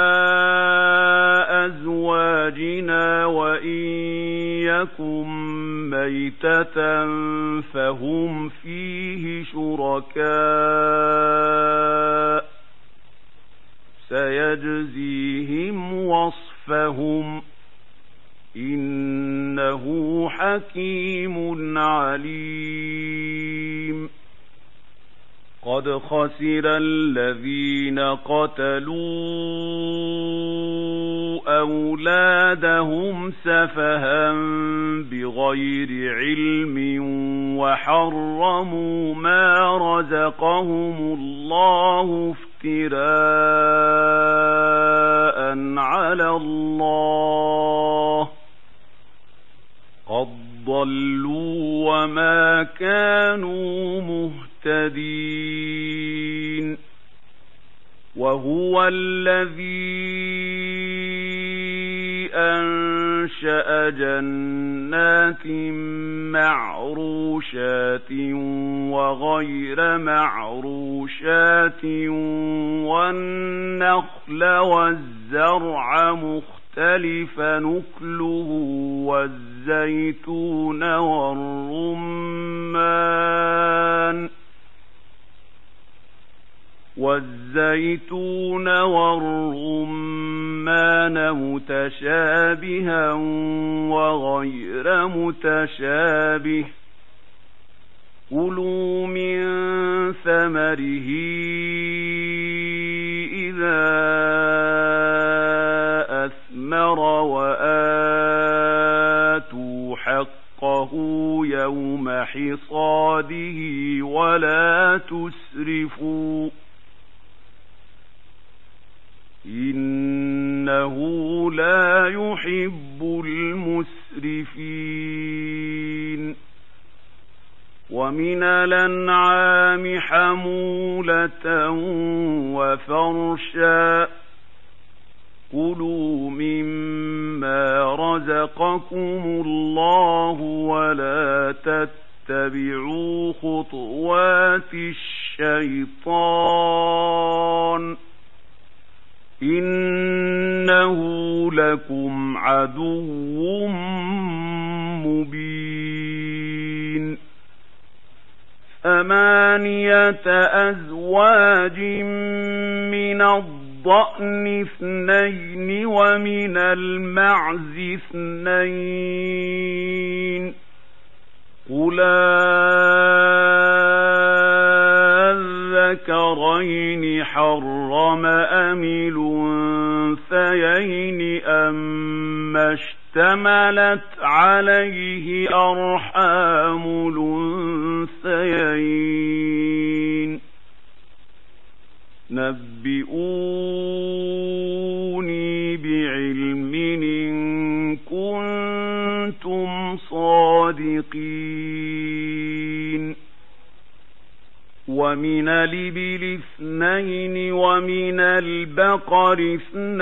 أزواجنا وإن يكن ميتة فهم فيه شركاء سيجزيهم وصفهم إنه حكيم عليم قد خسر الذين قتلوا أولادهم سفها بغير علم وحرموا ما رزقهم الله افتراء على الله قد ضلوا وما كانوا مهتدين وهو الذي أنشأ جنات معروشات وغير معروشات والنخل والزرع مختلفا نكله والزيتون والرمان متشابها وغير متشابه كلوا من ثمره إذا أثمر وآتوا حقه يوم حصاده ولا تسرفوا إنه لا يحب المسرفين ومن الأنعام حمولة وفرشا كلوا مما رزقكم الله ولا تتبعوا خطوات الشيطان إنه لكم عدو مبين 8 أزواج من الضأن 2 ومن المعز 2 قل الذكرين حرم أم الأنثيين أما اشتملت عليه أرحام الأنثيين نبئوني بعلم إن كنتم صادقين ومن الإبل 2 ومن البقر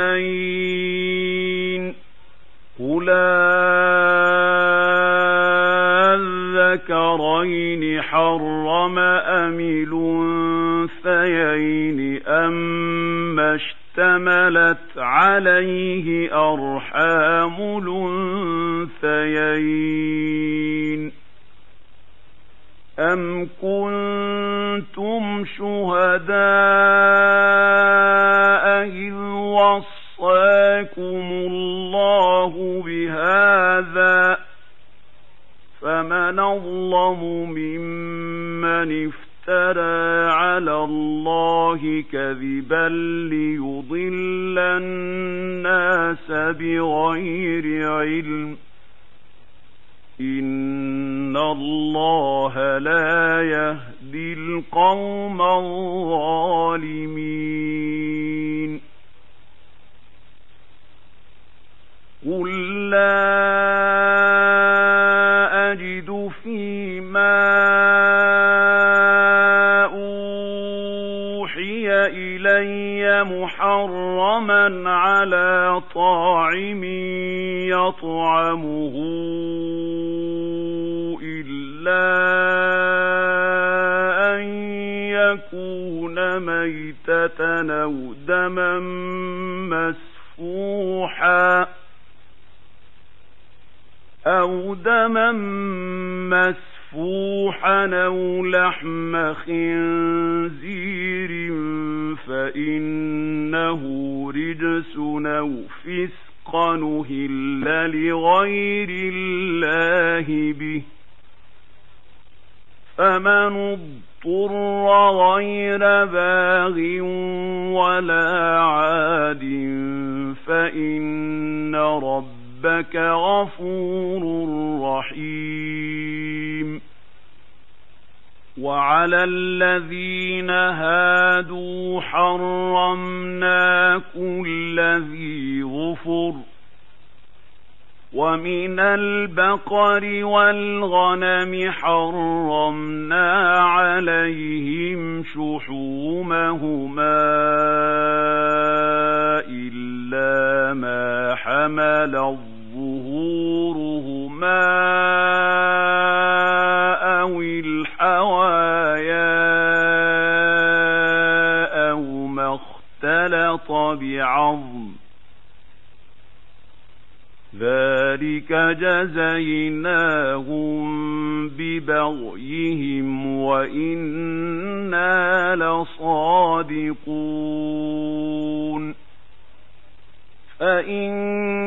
2 قل الذكرين حرم أم الأنثيين أما اشتملت عليه أرحام الأنثيين أم كنتم شهداء إذ وصاكم الله بهذا فمن أظلم ممن افترى على الله كذبا ليضل الناس بغير علم إن الله لا يهدي القوم الظالمين قل لا أجد فيما محرما على طاعم يطعمه إلا أن يكون ميتة أو دما مسفوحا أو لحم خنزير فإنه رجس أو فسقا أهل لغير الله به فمن اضطر غير باغ ولا عاد فإن ربك غفور رحيم. وعلى الذين هادوا حرمنا كل ذي ظفر ومن البقر والغنم حرمنا عليهم شحومهما إلا ما حملت ظهورهما أو الحوايا أو ما اختلط بعظم ذلك جزيناهم ببغيهم وإنا لصادقون. فإن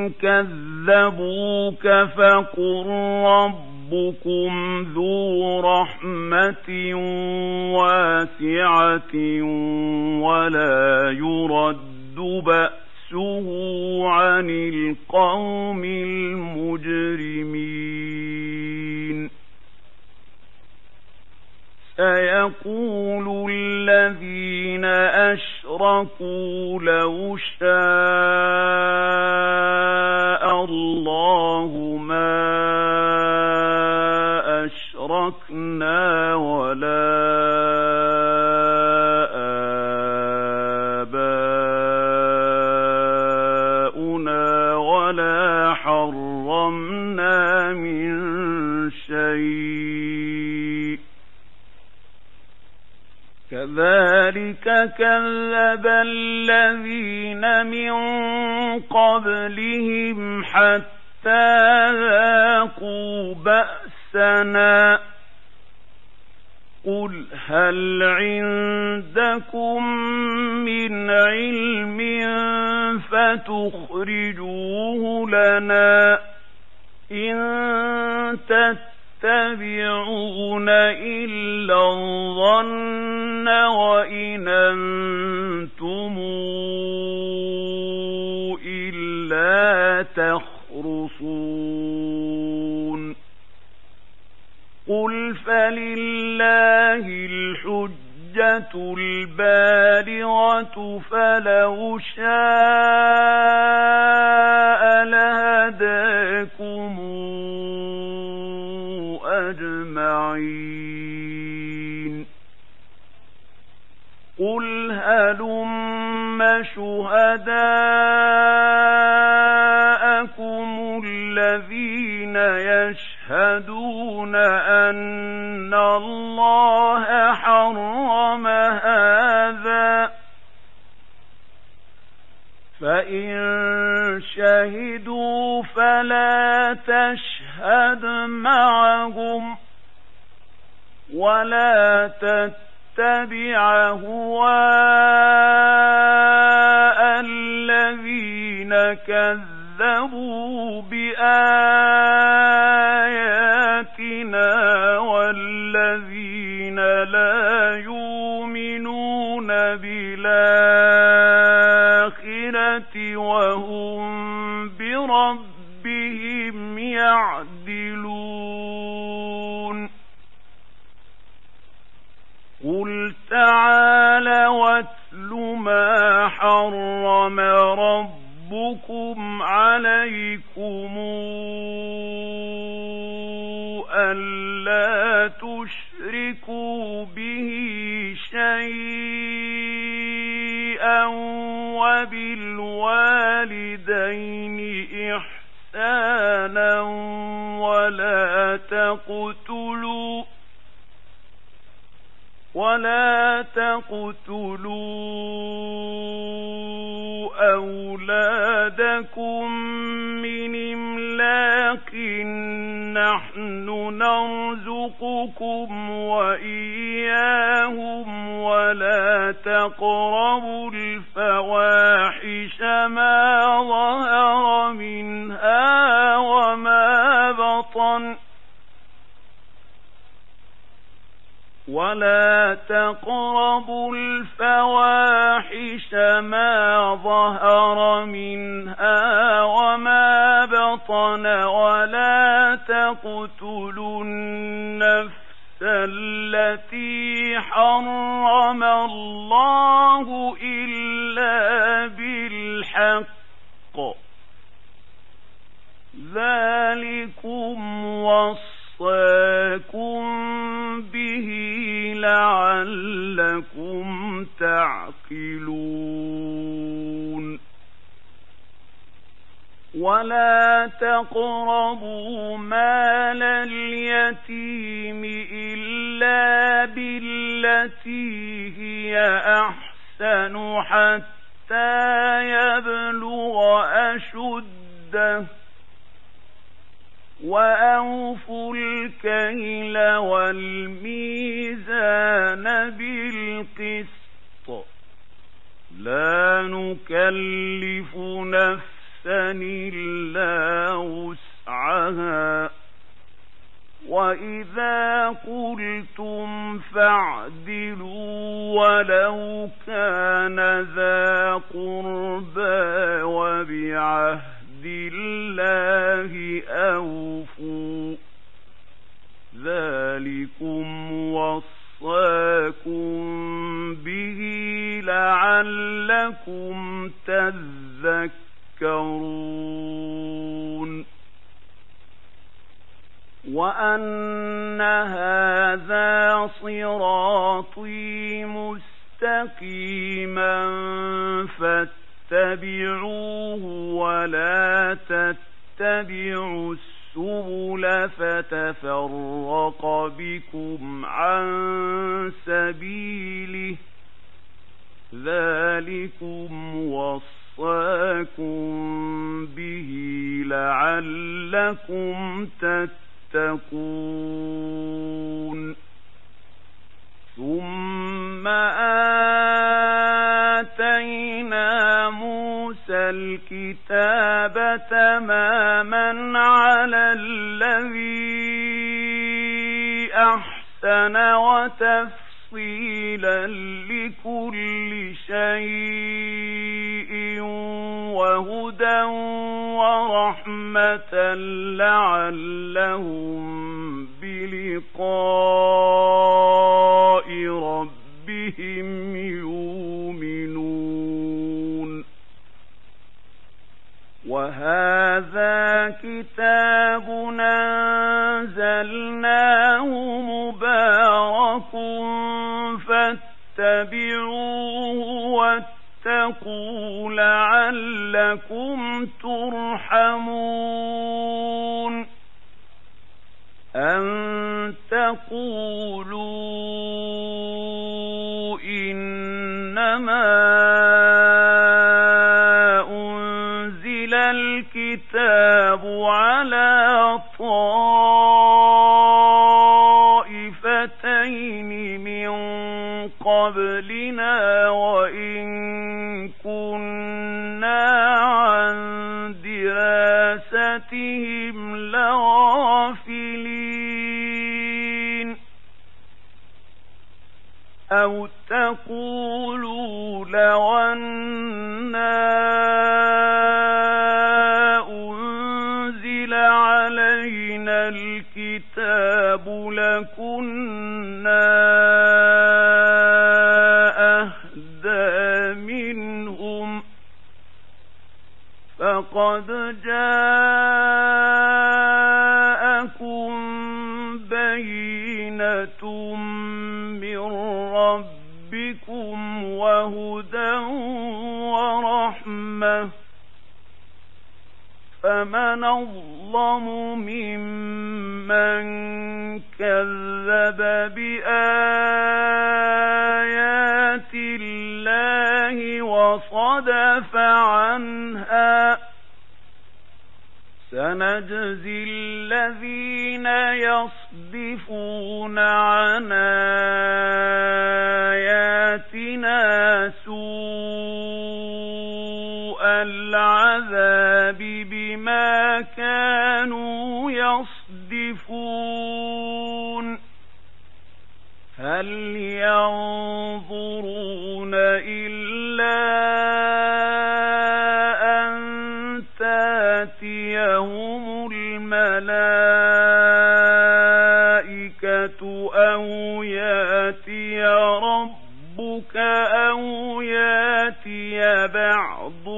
كذبوك فقل ربكم ذو رحمة واسعة ولا يرد بأسه عن القوم المجرمين. سيقول الذين أشركوا لو شاء الله ما أشركنا ولا آباؤنا ولا حرمنا من شيء كذلك كذب الذين من قبلهم حتى ذاقوا بأسنا قل هل عندكم من علم فتخرجوه لنا إن تتبعون إلا الظن وإن أنتم إلا تخرصون قل فلله الحجة البالغة فلو شاء لهداكم أجمعين. قل هلم شهداءكم الذين يشهدون أن الله حرم هذا فإن شهدوا فلا تشهد معهم ولا تتبع هواء الذين كذبوا بآياتنا والذين لا يؤمنون بالآخرة وهم بربهم يعدلون. قل تعالى واتل ما حرم ربكم عليكم ألا تشركوا به شيئا شيئا وبالوالدين إحسانا ولا تقتلوا أولادكم من إملاق نحن نرزقكم وإياهم ولا تقربوا الفواحش ما ظهر منها وما بطن ولا تقربوا الفواحش ما ظهر منها وما بطن ولا تقتلوا النفس التي حرم الله إلا بالحق ذلكم وصاكم به لعلكم تعقلون ولا تقربوا مال اليتيم إلا بالتي هي أحسن حتى يبلغ أشده وأوفوا الكيل والميزان بالقسط لا نكلف نفسا إلا وسعها وإذا قلتم فاعدلوا ولو كان ذا قربى وبعهد الله أوفوا ذلكم وصاكم به لعلكم تذكرون وأن هذا صراطي مستقيما فاتبعوه ولا تتبعوا السبل فتفرق بكم عن سبيله ذلكم وصاكم به لعلكم تتقون ثم آتينا موسى الكتاب تماما على الذي أحسن وتفصيلا لكل شيء وهدى ورحمة لعلهم بلقاء ربهم يؤمنون وهذا كتاب أنزلناه مبارك فاتبعوه واتقوا لعلكم ترحمون أن تقولوا إنما أنزل الكتاب على طائفتين من قبلنا وإن كنا عن دراستهم لغافلين أو تقولوا لو أنا أنزل علينا الكتاب لكنا أهدى منهم فقد جاءكم بينة من ربكم ربكم وهدى ورحمة فمن أظلم ممن كذب بآيات الله وصدف عنها سنجزي الذين يصدفون عن آياتنا سوء العذاب بما كانوا يصدفون هل ينظرون إلا أن تأتيهم الملائكة أو يأتي ربك أو يأتي بعض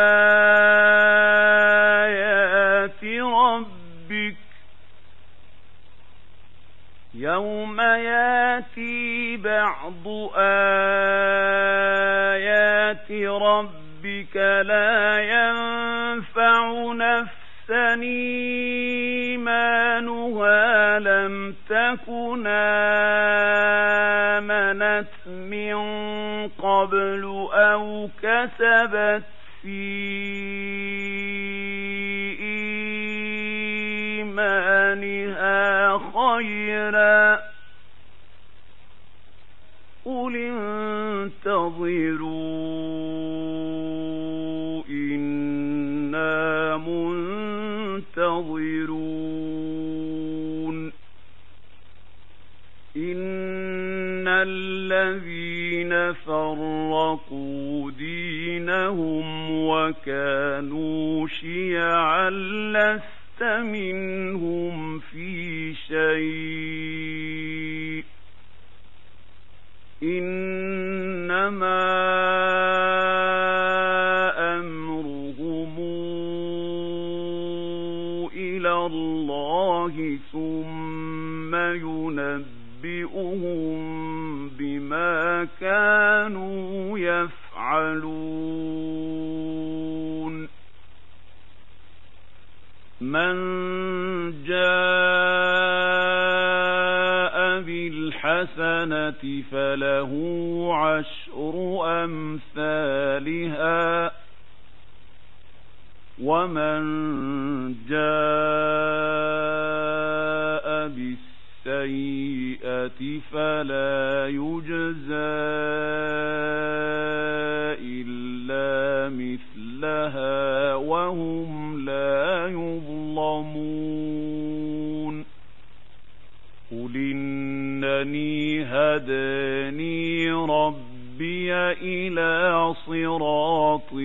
آيات ربك يوم يأتي بعض آيات ربك لا ينفع نفسا إيمانها لم تكن آمنت من قبل أو كسبت في إيمانها خيرا قل انتظروا إنا منتظرون إن الذين فرقوا دينهم وكانوا شيعا لست منهم في شيء إنما أمرهم إلى الله ثم ينبئهم بما كانوا يفعلون من جاء بالحسنة فله عشر أمثالها ومن جاء بالسيئة فلا يجزى إلا مثلها وهم لا يظلمون قل إنني هداني ربي إلى صراط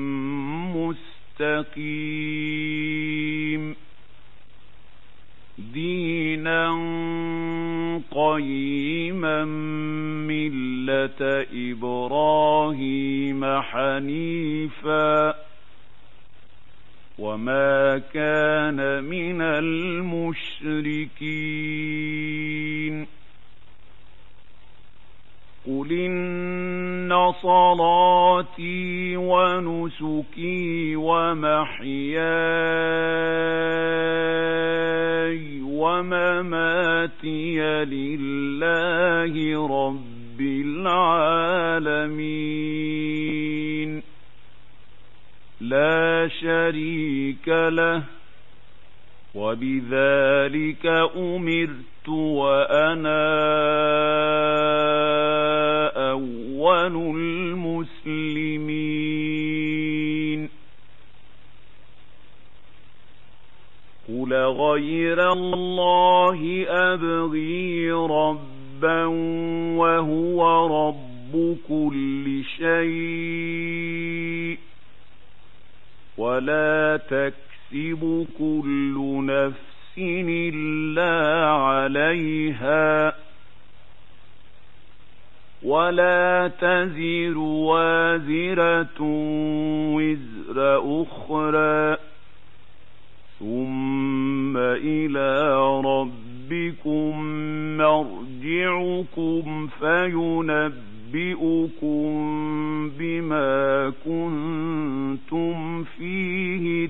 مستقيم دينا قيما ملة إبراهيم حنيفا وما كان من المشركين قل إن صلاتي ونسكي ومحياي ومماتي لله رب العالمين لا شريك له وبذلك أمرت وأنا أول المسلمين قل غير الله أبغي ربا وهو رب كل شيء ولا تكسب كل نفس إلا عليها ولا تزر وازرة وزر أخرى ثم إلى ربكم مرجعكم يُنَبِّئُكُم بِمَا كُنتُمْ فِيهِ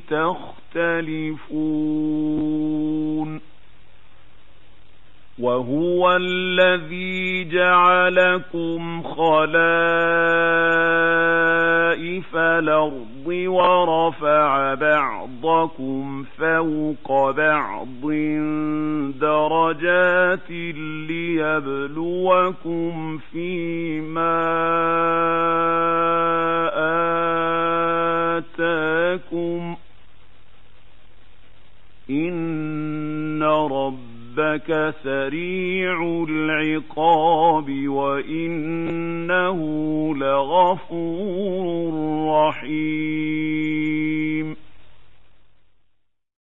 تَخْتَلِفُونَ وَهُوَ الَّذِي جَعَلَكُمْ خَلَائِفَ الْأَرْضِ وَرَفَعَ بَعْضَكُمْ فَوْقَ بَعْضٍ دَرَجَاتٍ لِيَبْلُوَكُمْ فِيمَا آتَاكُمْ إِنَّ رَبَّكَ سَرِيعُ الْعِقَابِ وَإِنَّهُ لَغَفُورٌ رَّحِيمٌ